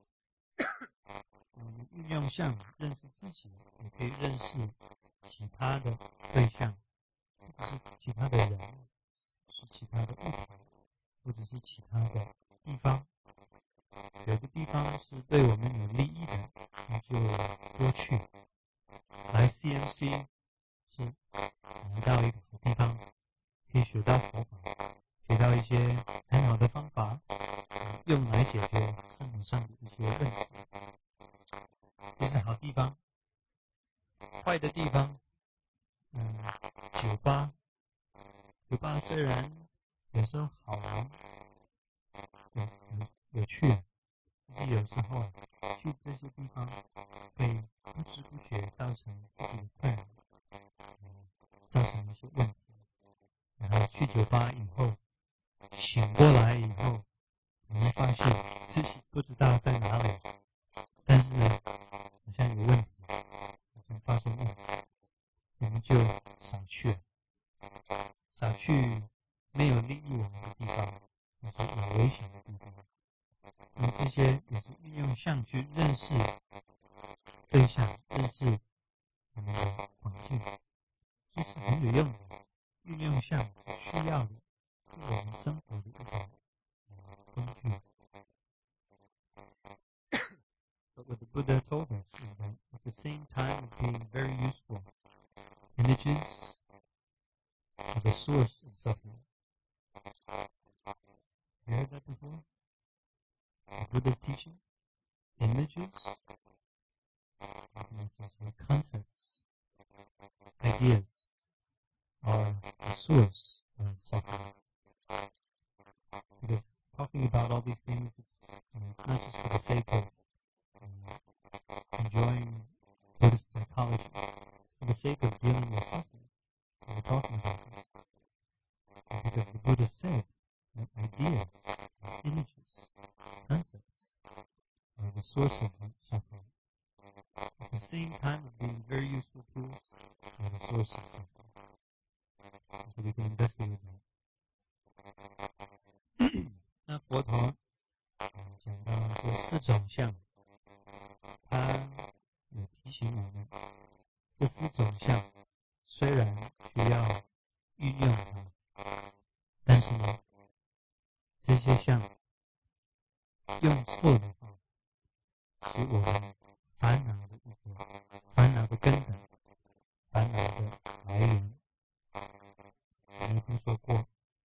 我们运用相认识自己，也可以认识其他的对象，或者是其他的人，是其他的物体，或者是其他的地方。有个地方是对我们有利益的，那就多去。来 C M C 是来到一个好地方，可以学到佛法，学到一些很好的方法，用来解决生活上的一些问题。这是好地方。坏的地方，嗯，酒吧，酒吧虽然有时候好玩，有有有趣，但是有时候去这些地方会不知不觉造成自己的困扰，嗯，造成一些问题。然后去酒吧以后，醒过来以后，你会发现自己不知道在哪里，但是呢，好像有问题，好像发生问题，我们就少去，少去没有利益我们的地方，或是有危险的地方。那这些也是运用相去认识对象，认识我们的环境，这是很有用的。运用相是需要的，是我们生活的一种工具。 Buddha told us is that at the same time of being very useful, images are the source of suffering. Have you heard that before? The Buddha's teaching? Images, concepts, ideas are the source of suffering. Because talking about all these things, it's you know, not just for the sake of um, enjoying Buddhist psychology, for the sake of dealing with suffering. We're talking about this. Because the Buddha said that ideas, images, concepts are the source of suffering. At the same time of being very useful to us, are the source of suffering. So we can investigate that. 那佛陀讲到这四种相，他有提醒我们，这四种相虽然需要运用它，但是呢，这些相用错的话，是我们烦恼的一个烦恼的根本，烦恼的来源。有没有听说过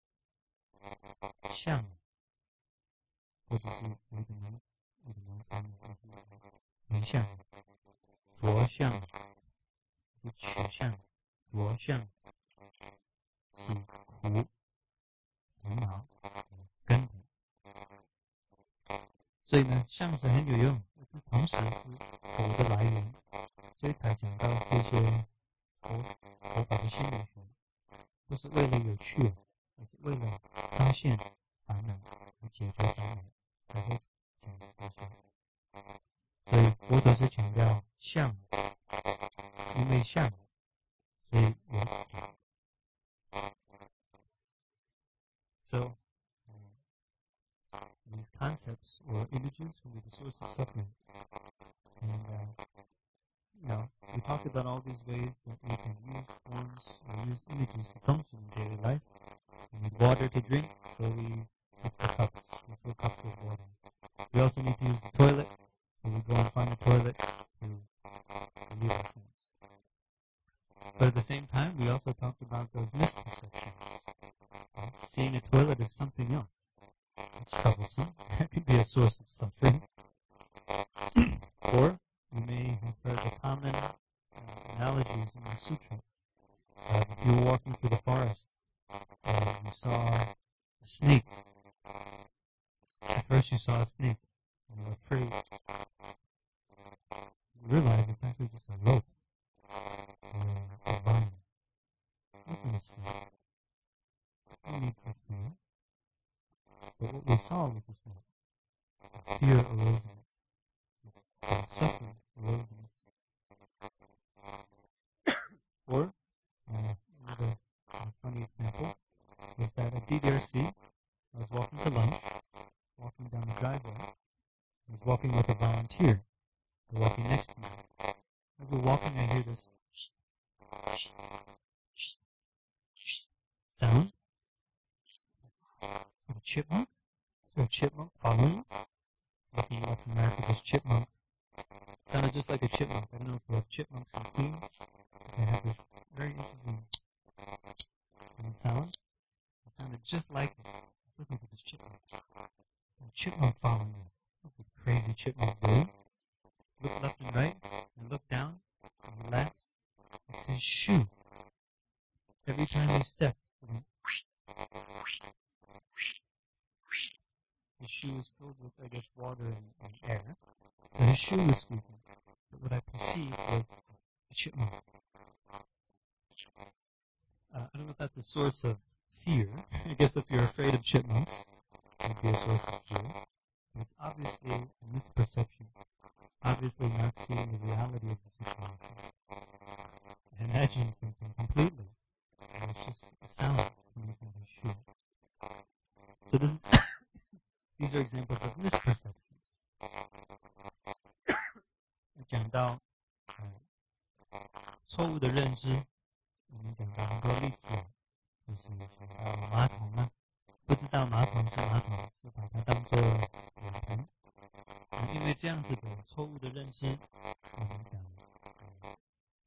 相？或者是有一个名一个名称，名相、着相、是取相、着相是苦、烦恼、根本。所以呢，相是很有用，同时是苦的来源，所以才讲到这些佛佛法的心理学，不是为了有趣，而是为了发现烦恼和解决烦恼。才会讲这些，所以佛陀是强调相，因为相，所以有苦。So these concepts or images can be the source of suffering. And uh, you know, we talked about all these ways that we can use forms or use images to function in daily life. We need water to drink, so we take the cups, we fill cups with water. We also need to use the toilet, so we go and find a toilet to relieve ourselves. But at the same time, we also talked about those misconceptions. Right? Seeing a toilet as something else. It's troublesome. That could be a source of suffering. Or you may have heard the common uh, analogies in the sutras. Uh, if you were walking through the forest and you saw a snake, at first you saw a snake and you were afraid. You realize it's actually just a rope or a vine. It wasn't a snake. It's no need for fear. But what we saw was a snake. Fear arose in it. Suffering arose in it. Or, uh, another uh, funny example is that at D D R C, I was walking to lunch, walking down the driveway. I was walking with a volunteer. They're walking next to me. As we're walking, I hear this sound. Is it a chipmunk? Is there a chipmunk following us? Looking left and right for this chipmunk. It sounded just like a chipmunk. I don't know if we have chipmunks in Queens. They have this very interesting sound. It sounded just like it. I was looking for this chipmunk. A chipmunk following us. What's this crazy chipmunk doing? Look left and right, and look down, and relax. It's his shoe. Every time he steps, his shoe is filled with, I guess, water and, and air. So his shoe was squeaking. But what I perceived was a chipmunk. Uh, I don't know if that's a source of fear. I guess if you're afraid of chipmunks, it would be a source of fear. But it's obviously a misperception. Obviously not seeing the reality of the situation. Imagining something completely. And it's just a sound coming from his shoe. So this is these are examples of misperceptions. 讲到错误的认知，我们讲到很多例子，就是讲到马桶啊，不知道马桶是马桶，就把它当作马桶。因为这样子的错误的认识，我们讲、呃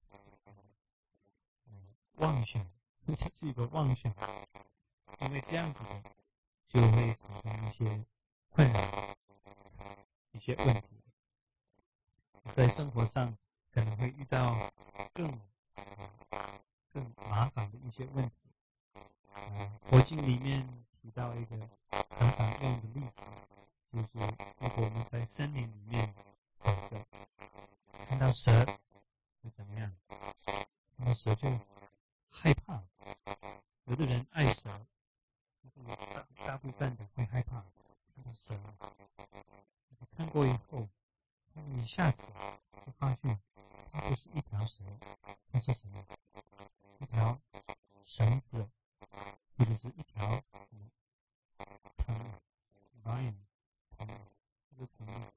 呃、妄想，这是一个妄想，因为这样子的就会产生一些困扰，一些问题，在生活上可能会遇到更更麻烦的一些问题。呃，佛经里面提到一个常常用的例子，就是如果我们在森林里面走着，看到蛇会怎么样？看到蛇就害怕。有的人爱蛇，但是大大部分的会害怕看到蛇。但是看过以后，你下次就发现它不是一条蛇，它是什么？一条绳子，或者是一条藤 vine 藤，这个藤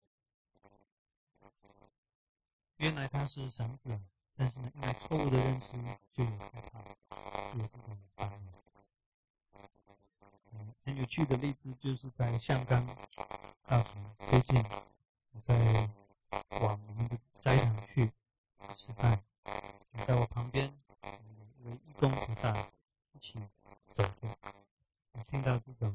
原来它是绳子，但是呢，因为错误的认识，就有害怕，就有这种烦恼。嗯，很有趣的例子就是在香港大学最近，我在往我们的斋堂去吃饭，在我旁边有一位义工菩萨一起走着，我听到这种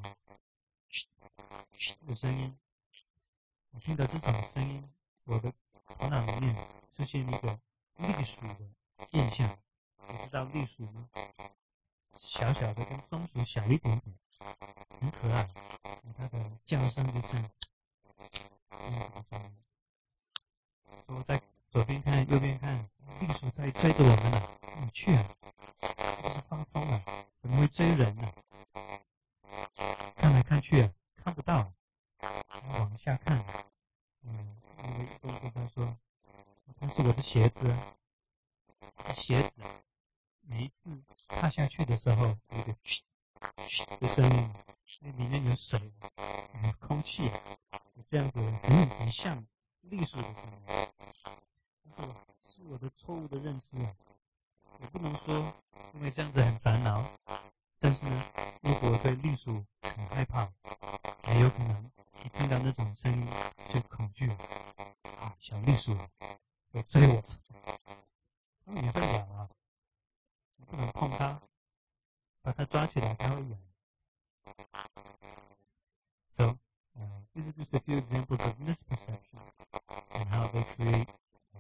的声音，我听到这种声音，我的头脑里面出现一个栗鼠的印象。你知道栗鼠吗？小小的，跟松鼠小一点点，很可爱。它的叫声就是这个声音。所以我在左边看，右边看，栗鼠在追着我们呢，有趣啊！是不是发疯了？怎么会追人呢？看来看去啊，看不到。往下看，嗯，那个义工菩萨说，那是我的鞋子啊，鞋子啊，每一次踏下去的时候，有点嘘嘘的声音，那里面有水，有空气，这样子很很像栗鼠的声音。但是是我的错误的认知啊，我不能说因为这样子很烦恼，但是呢，如果我对栗鼠很害怕，也有可能一听到那种声音就恐惧啊，小栗鼠要追我，它也会咬啊，你不能碰它，把它抓起来它会咬。So, uh, these are just a few examples of misperception and how they create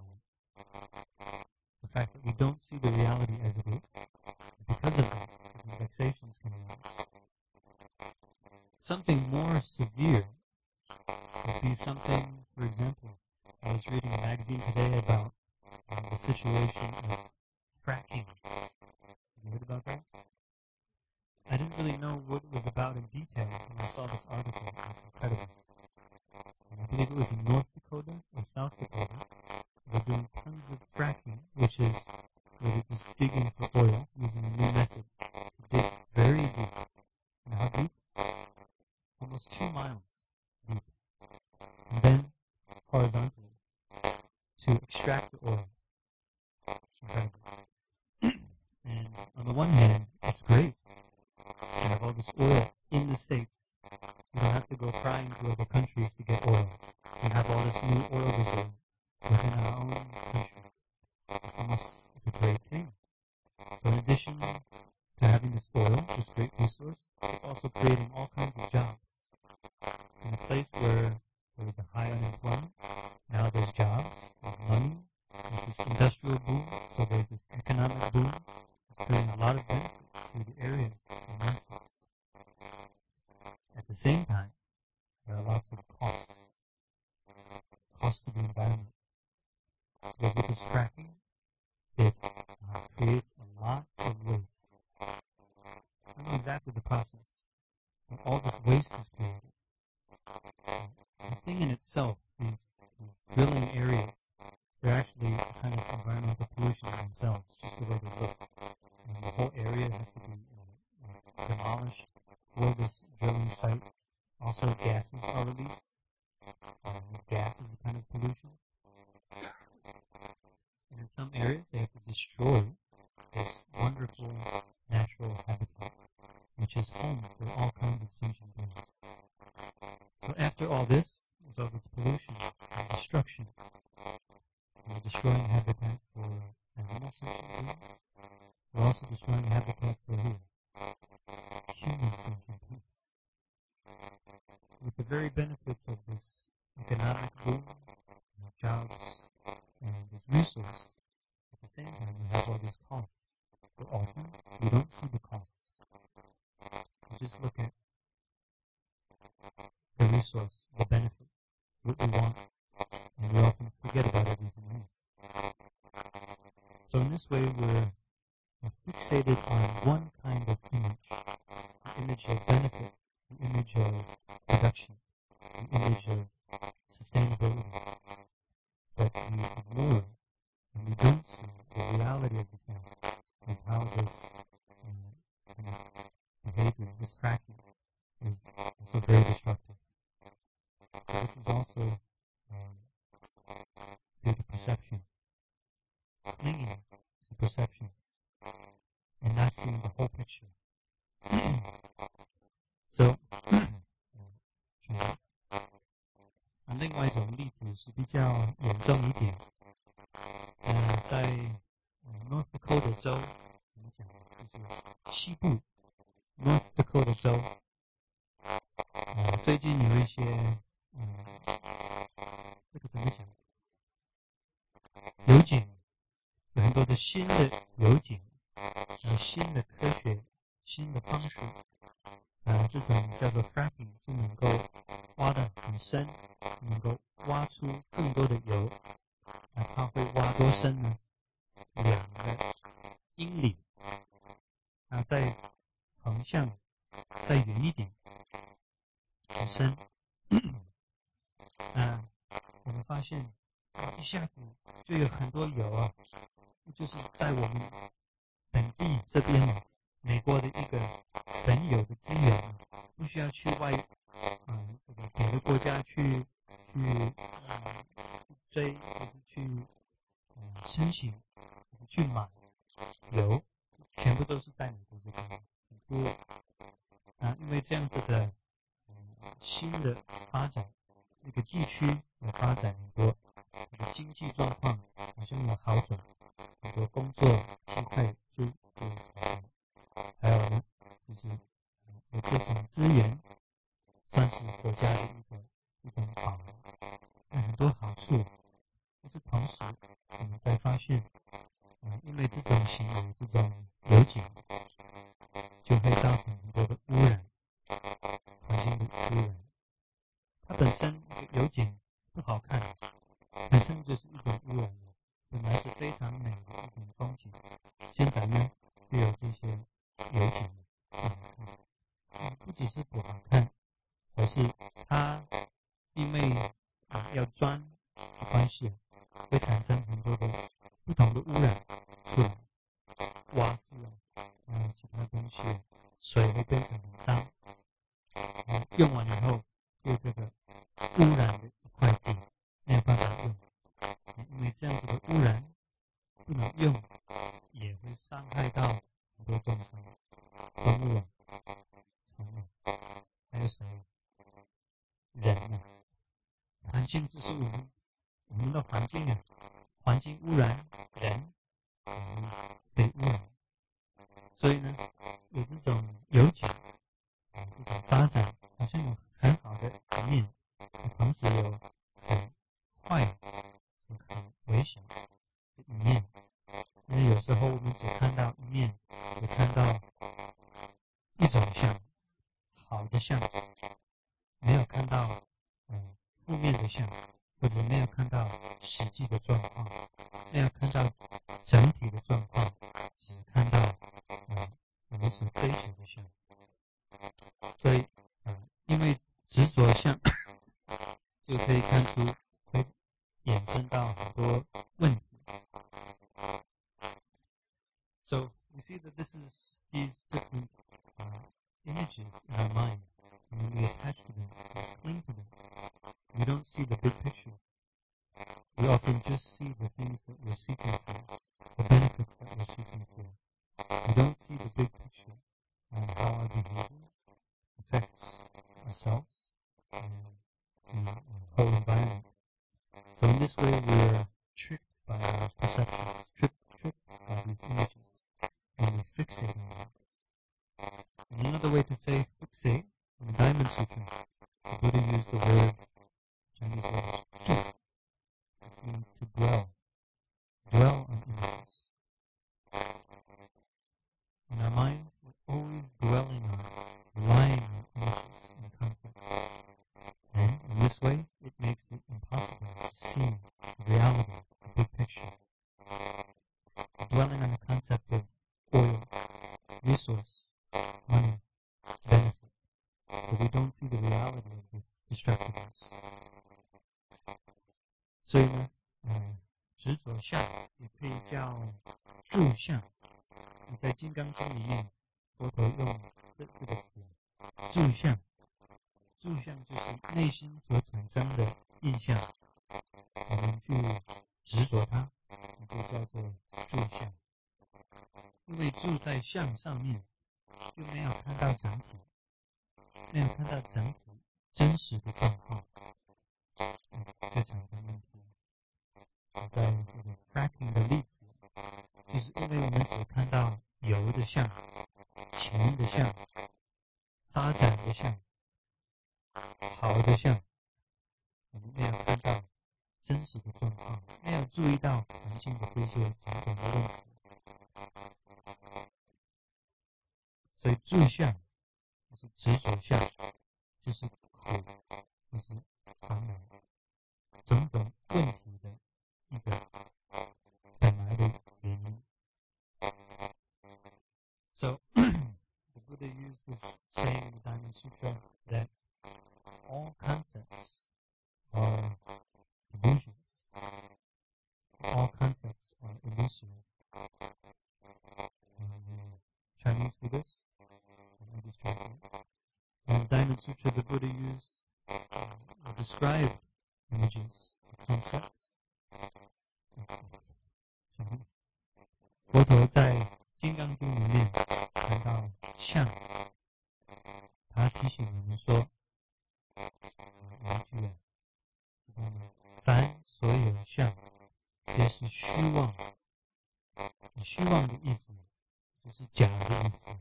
uh, the fact that we don't see the reality as it is. Because of that, the vexations can arise. Something more severe would be something, for example, I was reading a magazine today about uh, the situation of fracking. Have you heard about that? I didn't really know what it was about in detail when I saw this article. It's incredible. And I believe it was in North Dakota or South Dakota. They're doing tons of fracking, which is where they're just digging for oil using a new method. They dig very deep. And how deep? Almost two miles deep. And then horizontally to extract the oil. It's incredible. And on the one hand, it's great. You have all this oil in the States. You don't have to go prying to other countries to get oil. You have all this new oil reserves within our own country. It's, almost, it's a great thing. So in addition to having this oil, this great resource, it's also creating all kinds of jobs. In a place where there was a high unemployment, now there's jobs, there's money, there's this industrial boom, so there's this economic boom. It's creating a lot of benefit to the area and masses. At the same time, there are lots of costs, costs to the environment. So with this fracking, it uh, creates a lot of waste. I know exactly the process. And all this waste is created. The thing in itself, these, these drilling areas, they're actually a kind of environmental pollution themselves, just the way they look. And the whole area has to be uh, uh, demolished for this drilling site. Also, gases are released. Uh, this gas is a kind of pollution. And in some areas, they have to destroy this wonderful natural habitat, which is home for all kinds of sentient beings. So after all this, there's all this pollution and destruction. We're destroying habitat for animals, we're also destroying habitat for who? Humans and beings. With the very benefits of this economic boom, jobs, and this resource, at the same time we have all these costs. So often we don't see the costs. We just look at the resource, the benefit, what we want, and we often forget about everything else. So in this way we're fixated on one kind of image, the image of benefit, the image of production, the image of sustainability, but we ignore and we don't see the reality of the thing and how this uh, kind of behavior, this tracking, is also very destructive. So this is also um, due to perception, clinging to perceptions, and not seeing the whole picture. So 另外一种例子是比较严重一点，呃，在 North Dakota 州，怎么讲？就是西部 North Dakota 州，呃，最近有一些，嗯，这个怎么讲？油井，有很多的新的油井，呃，新的科学、新的方式，呃，这种叫做 fracking 是能够挖得很深，能够挖出更多的油，呃，它会挖多深呢？两个英里，那再横向再远一点，很深，嗯，我们发现一下子就有很多油啊，就是在我们本地这边美国的一个本有的资源，不需要去外，嗯，这个别的国家去去嗯追，就是去嗯申请，就是去买油，全部都是在美国这边很多啊，因为这样子的嗯新的发展，那个地区的发展很多，那个经济状况好像有好转，很多工作机会就就产生，还有呢，就是有这种资源，算是国家的一个一种好，很多好处。但是同时，我们才发现，嗯，因为这种行为，这种油井，就会造成很多的污染，环境的污染。它本身油井不好看，本身就是一种污染了。本来是非常美的一种风景，现在呢，就有这些油井不好看。嗯，不只是不好看，而是它因为啊要钻的关系，会产生很多的不同的污染出来，瓦斯啊，还有其他东西，水会变成很脏，嗯，用完以后对这个污染的一块地没有办法用，因为这样子的污染不能用，也会伤害到很多众生，动物啊，宠物，还有谁？人啊，环境这是我们我们的环境啊，环境污染，人嗯被污染，所以呢，有这种油井啊这种发展，好像有很好的一面，同时有很坏、是很危险的一面。因为有时候我们只看到一面，只看到一种像好的像，没有看到嗯负面的像，或者没有看到实际的状况，没有看到整体的状况，只看到嗯我们所追求的像。所以嗯，因为执着像，就可以看出会衍生到很多问题。So we see that this is these different uh, images in our mind, and when we attach to them, we cling to them, we don't see the big picture. We often just see the things that we're seeking for, the benefits that we're seeking for. We don't see the big picture and how our behavior affects ourselves and the whole environment. this way we're tricked by our perceptions, tricked, tricked by these images, and we fixate on them. And another way to say fixate, in the Diamond Sutra, the Buddha used the word, Chinese word, zhu. It means to dwell, dwell on images. In our mind, we're always dwelling on, relying on images and concepts. And in this way, it makes it impossible to see the reality, the big picture. Dwelling on the concept of oil, resource, money, benefit, but we don't see the reality of this destructiveness. 所以呢，呃，执着相也可以叫住相。你在《金刚经》里面，佛陀用这这个词，住相。住相就是内心所产生的印象，我们去执着它，就叫做住相。因为住在相上面，就没有看到整体，没有看到整体真实的状况，就产生问题。我在这个 cracking 的例子，就是因为我们只看到有的相、钱的相、发展的相、好的相，我们没有看到真实的状况，没有注意到环境的这些种种的问题。所以住相就是执着相，就是苦，就是烦恼，种种问题的一个本来的原因。So the Buddha used this saying in the Diamond Sutra that all concepts are illusions. All concepts are illusory. And Chinese for this, in the Diamond Sutra, the Buddha used uh, describe images, concepts. 佛陀在《金刚经》里面谈到相，他提醒我们说，凡所有相，皆是虚妄。虚妄的意思就是假的意思。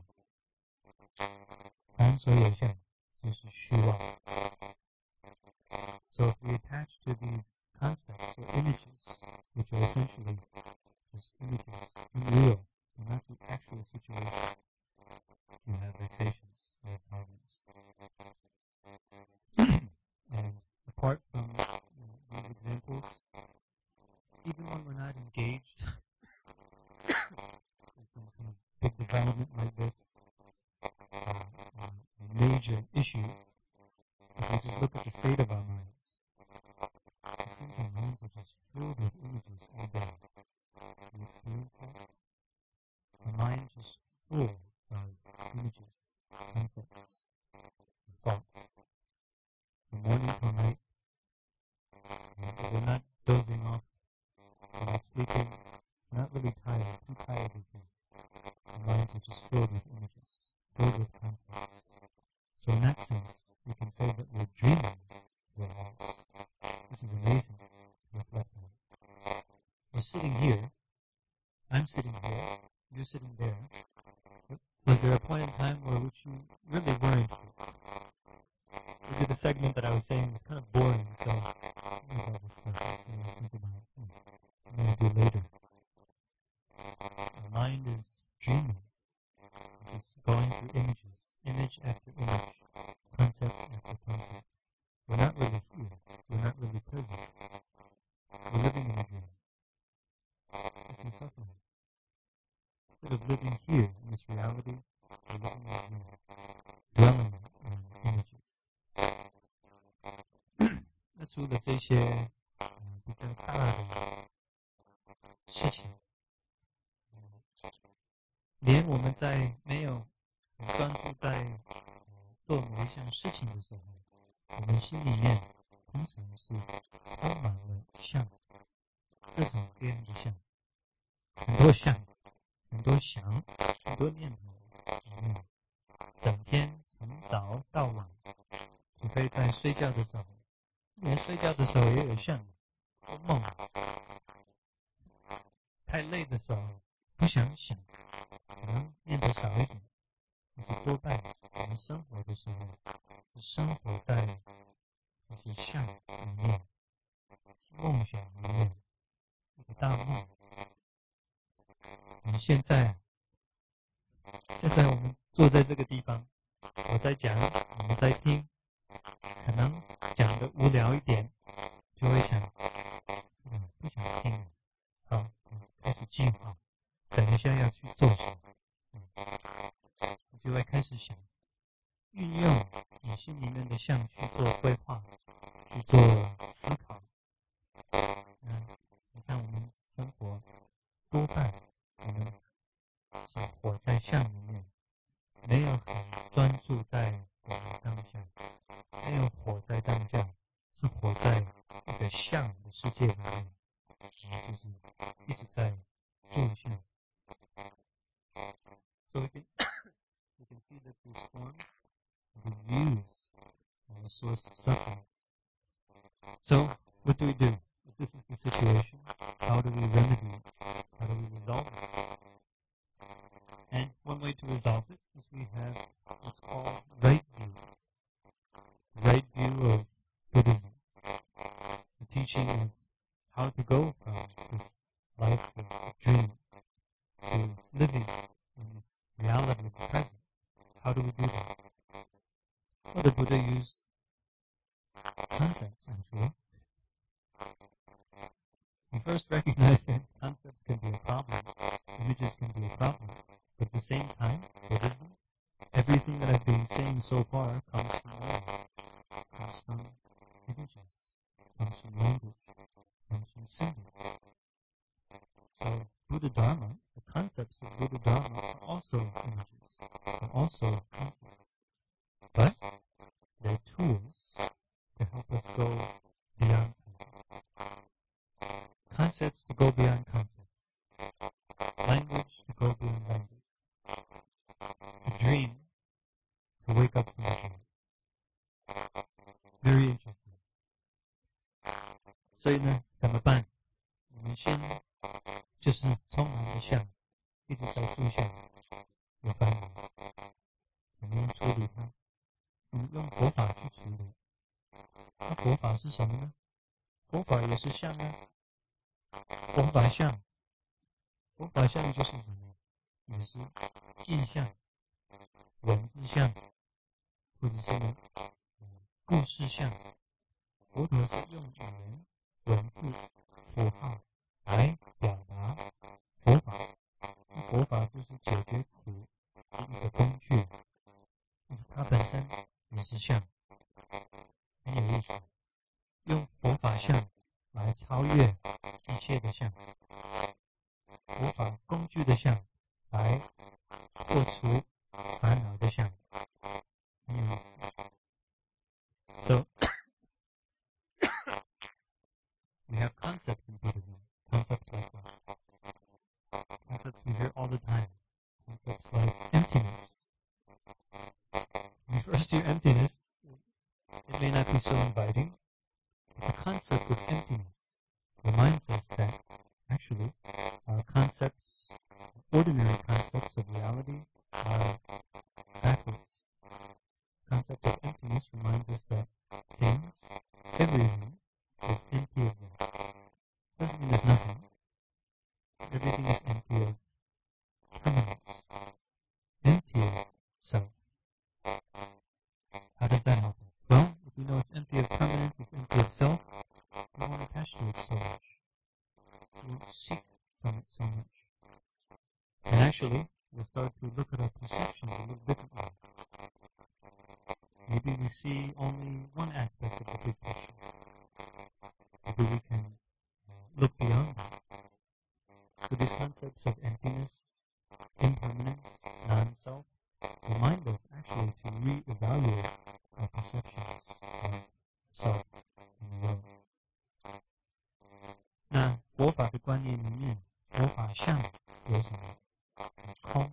凡所有相，皆是虚妄。So if we attach to these concepts or images, which are essentially just images, unreal, and not the actual situation, you have vexations, you have problems. And apart from you know, these examples, even when we're not engaged in some kind of big development like this, uh, a major issue, if we just look at the state of our minds, it seems our minds are just filled with images all day. Do you experience that? Our minds just full of images, concepts, and thoughts. From morning till night, and we're not dozing off, we're not sleeping, we're not really tired, too tired to think. Our minds are just filled with images, filled with concepts. So in that sense, we can say that we're dreaming their lives, which is amazing to reflect on. We're sitting here, I'm sitting here, you're sitting there. Was there a point in time where which you really weren't here? Maybe the segment that I was saying was kind of boring, so maybe I'll just start saying think about it. I'm going to do later. The mind is dreaming, just going through images, image after image, concept after concept. We're not really here. We're not really present. We're living in a dream. This is suffering. Instead of living here in this reality, we're living in a dream, dwelling on images. 那除了这些、呃、比较大的事情，连我们在没有专注在、呃、做某一项事情的时候，我们心里面通常是充满了相，各种各样的相，很多相，很多想，很多念头，嗯，整天从早到晚，除非在睡觉的时候，连睡觉的时候也有相， 做梦太累的时候不想想，可能念得少一点，但是多半我们生活的时候是生活在就是相里面，梦想里面，一个大梦。我们现在现在我们坐在这个地方，我在讲，你们在听，可能讲的无聊一点，就会想，嗯，不想听了，好，开始计划，等一下要去做什么，嗯，你就会开始想，运用你心里面的相去做规划，去做思考。嗯，你看我们生活多半我们是活在相里面，没有很专注在我们当下，没有活在当下，是活在一个相的世界里面，就是一直在住相。So we can we can see that this form is used as a source of suffering. So what do we do? If this is the situation, how do we remedy it? How do we resolve it? And one way to resolve it is we have what's called right view. Right view of Buddhism. The teaching of how to go from this life of dream to living in this reality of the present. How do we do that? Well, the Buddha used concepts, actually. He first recognized that concepts can be a problem, images can be a problem, but at the same time, Buddhism, everything that I've been saying so far comes from where? Comes from images, comes from language, comes from symbols. So Buddha Dharma, the concepts of Buddha Dharma are also images, are also concepts, but they're tools to help us go beyond concepts. Concepts to go beyond concepts. Language to go beyond language. A dream to wake up from a dream. Very interesting. 所以呢，怎么办？我们先就是从我们的相一直在住相有烦恼，怎么样处理它？我们用佛法去处理。那佛法是什么呢？佛法也是相啊。佛法相，佛法相就是什么？也是印象、文字相，或者是故事相。佛陀是用语言、文字、符号来表达佛法。佛法就是解决苦的一个工具，但是它本身也是相，很有意思。用佛法相来超越一切的相，佛法工具的相来破除烦恼的相，很有意思。So we have concepts in Buddhism, concepts like that. Concepts we hear all the time. Concepts like emptiness. So you first hear emptiness, it may not be so inviting. The concept of emptiness reminds us that actually our concepts, ordinary concepts of reality, are backwards. The concept of emptiness reminds us that things, everything, is empty of them. Doesn't mean there's nothing. Everything is empty of permanence, empty of self. How does that help us? Well, if we know it's empty of permanence, it's empty of self, we won't attach to it so much. We won't seek from it so much. And actually, we'll start to look at our perceptions a little differently. Maybe we see only one aspect of the perception. Maybe we can look beyond that. So these concepts of emptiness, impermanence, non-self, remind us actually to re-evaluate our perceptions of self in the world. 那佛法的观念里面，佛法相有什么？空。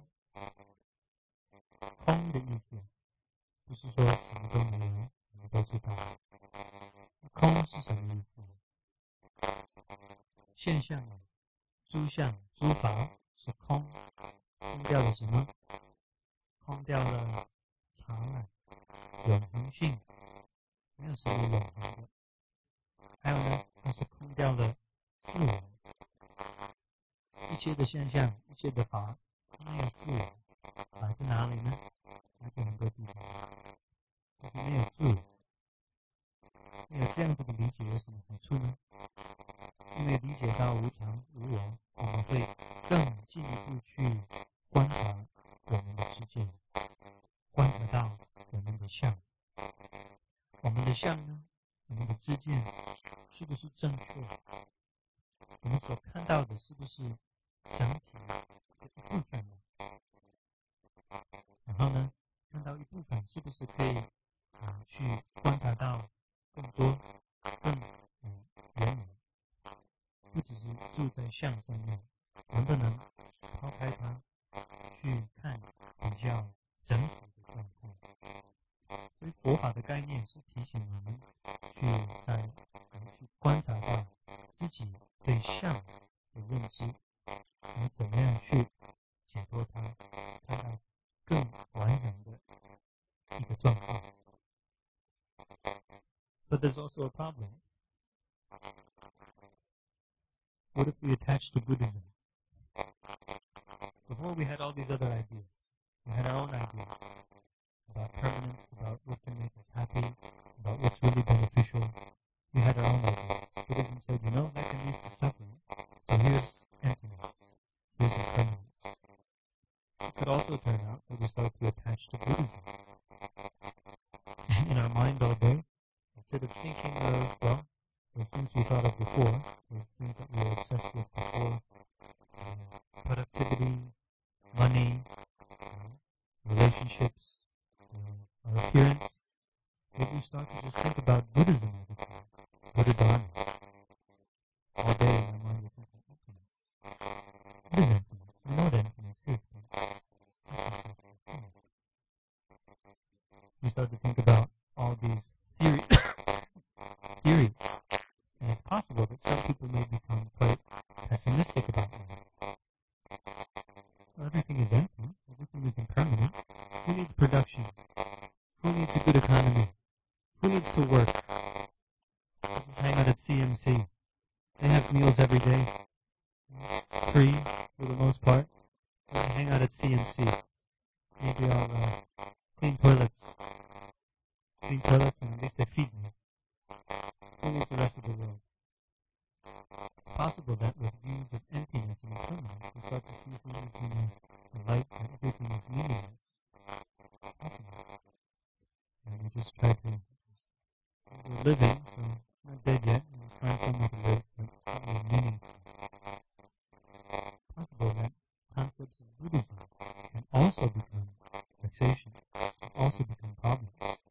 空的意思不是说什么都没有，什么都知道。空是什么意思？ 现象啊，诸相、诸法是空，空掉了什么？空掉了常啊，永恒性，没有什么永恒的。还有呢，它是空掉了自我，一切的现象，一切的法，没有自我，法在哪里呢？来自很多地方，但是没有自我。没有这样子的理解有什么好处呢？因为理解到无常无我，我们会更进一步去观察我们的世界，观察到我们的相，我们的相呢，我们的知见是不是正确？我们所看到的是不是整体的一部分呢？然后呢，看到一部分是不是可以啊去观察到更多、更嗯远远，不只是住在相上面，能不能抛开它，去看比较整体的状况？所以佛法的概念是提醒我们去在去观察到自己对相的认知，你怎么样去解脱它，看到更完整的一个状况。But there's also a problem. What if we attach to Buddhism? Before we had all these other ideas. We had our own ideas about permanence, about what can make us happy, about what's really beneficial. We had our own ideas. Buddhism said, you know, that can lead to suffering. So here's emptiness. Here's impermanence. It could also turn out that we start to attach to Buddhism. In our mind all day, instead of thinking of, well, those things we thought of before, those things that we were obsessed with before, uh, productivity, money, uh, relationships, uh, our appearance, maybe we start to just think about Buddhism all the time, Buddha Dharma. All day in our mind we're thinking emptiness. What is emptiness? We know what emptiness is, but we start to think about all these theories. theories. And it's possible that some people may become quite pessimistic about life. Well, everything is empty. Everything is impermanent. Who needs production? Who needs a good economy? Who needs to work? Let's just hang out at C M C. They have meals every day. It's free for the most part. We hang out at C M C. Maybe I'll uh, clean toilets. Clean toilets and at least they feed me. Who needs the rest of the world? It's possible that with views of emptiness and impermanence, we start to see things in the light that everything is meaningless. It's possible. And we just try to, we're living, so not dead yet, we're just find something to live, but something meaningful. It's possible that concepts of Buddhism can also become vexation, can also become problems.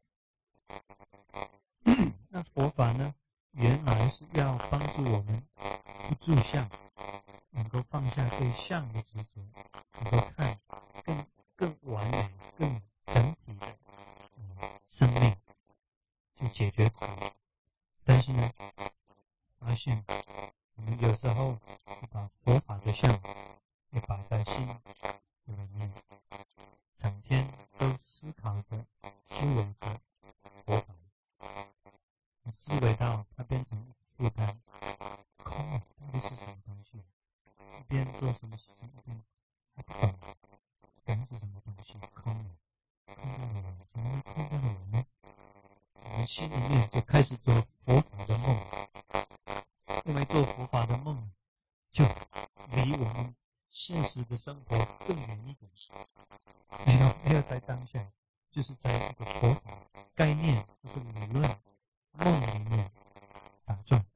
那佛法呢，原来是要帮助我们不住相，能够放下对相的执着，能够看更更完美、更整体的、嗯、生命，去解决它。但是呢，发现我们有时候是把佛法的相也摆在心里面，整天都思考着、思维着佛法。思维到它变成负担，空啊，到底是什么东西？一边做什么事情一边还不懂，人是什么东西？空啊，空掉了我，怎么会空掉了我呢？我们心里面就开始做佛法的梦，因为做佛法的梦就离我们现实的生活更远一点。没有，没有在当下，就是在这个佛法概念，就是理论。梦里面打转，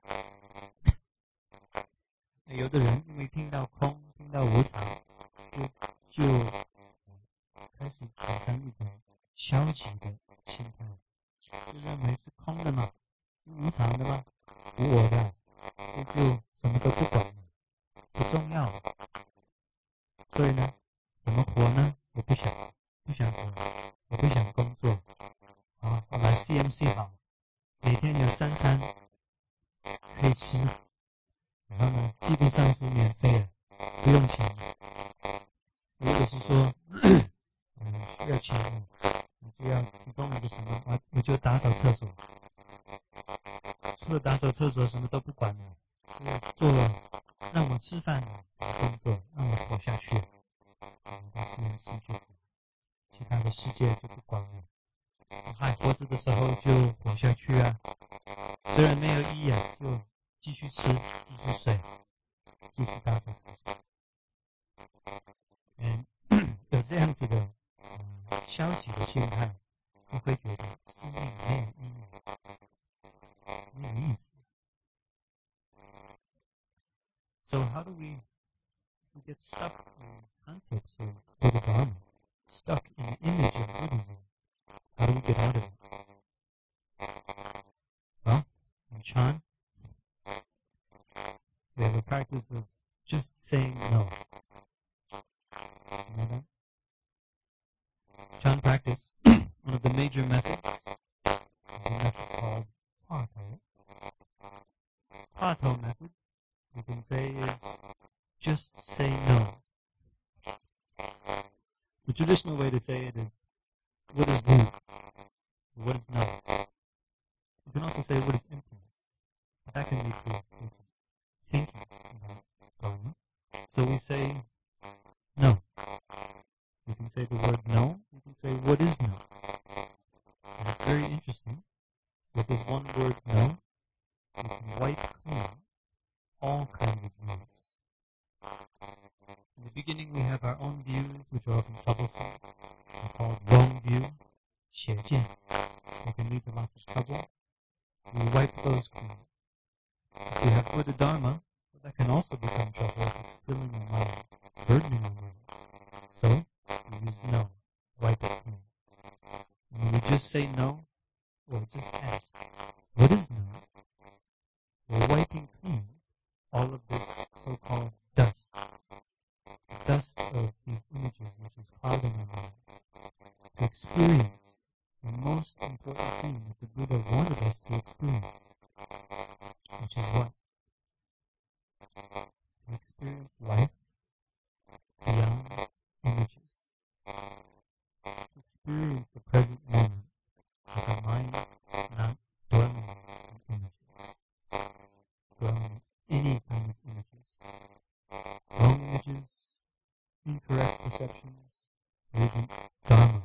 有的人因为听到空、听到无常，就就开始产生一种消极的心态，就认为是空的嘛，是无常的嘛，无我的，就就什么都不管了，不重要了。所以呢，怎么活呢？我不想，不想活，我不想工作，啊，我来 C M C 好。每天有三餐可以吃， 然后呢，基本上是免费的，不用钱的。如果是说嗯需要钱的，你只要提供一个什么，我我就打扫厕所，除了打扫厕所什么都不管了，只要做让我吃饭的工作，让我活下去，嗯，在实验室就其他的世界就不管了。我还活着的时候就活下去啊，虽然没有意义啊，就继续吃，继续睡，继续打扫厕所。嗯，有这样子的嗯消极的心态，你会觉得生命没有意义，没有意思。So how do we, we get stuck in concepts of Buddha Dharma, stuck in the image of Buddhism? How do we get out of it? Well, in Chan, we have a practice of just saying no. You know that? Chan practice, one of the major methods, is a method called Pato. Pato method, you can say, is just say no. The traditional way to say it is, what is wu? What is no? You can also say, what is emptiness? But that can lead to thinking about Dharma. So we say no. You can say the word no. You can say what is no. And it's very interesting. With this one word no, you can wipe clean all kinds of views. In the beginning, we have our own views, which are often troublesome. They're called wrong views, 邪见. They can lead to lots of trouble. We wipe those clean. If you have Buddha Dharma, that can also become trouble if it's filling your mind, burdening your mind. So, you use no, wipe it clean. When you just say no, or just ask, what is no? We're wiping clean all of this so-called dust. Dust of these images which is clouding our mind. To experience the most important thing that the Buddha wanted us to experience, which is what? To experience life beyond images. To experience the present moment with a mind not dwelling in images, dwelling in any kind of images. Wrong images, incorrect perceptions, or even Dharma.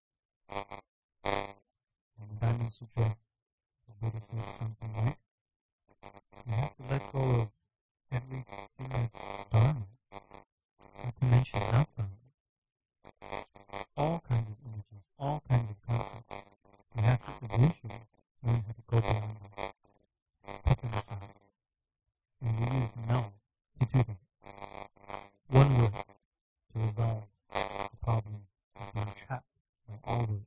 In the Diamond Sutra, the Buddha says something like, you have to let go of everything that's Dharma, not to mention not Dharma. All kinds of images, all kinds of concepts. You have to eventually learn how to go beyond them, put them aside. And you use no to do that. One word to resolve the problem of being trapped by all words.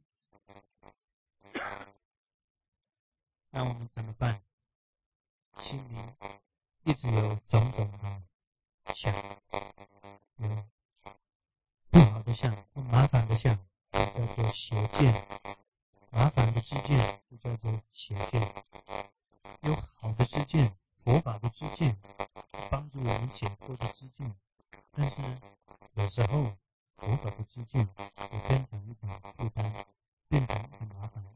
那我们怎么办？心里一直有种种的想，有不好的想，不麻烦的想，叫做邪见；麻烦的知见就叫做邪见。有好的知见，佛法的知见，帮助我们解脱的知见，但是呢，有时候佛法的知见会变成一种负担，变成一个麻烦。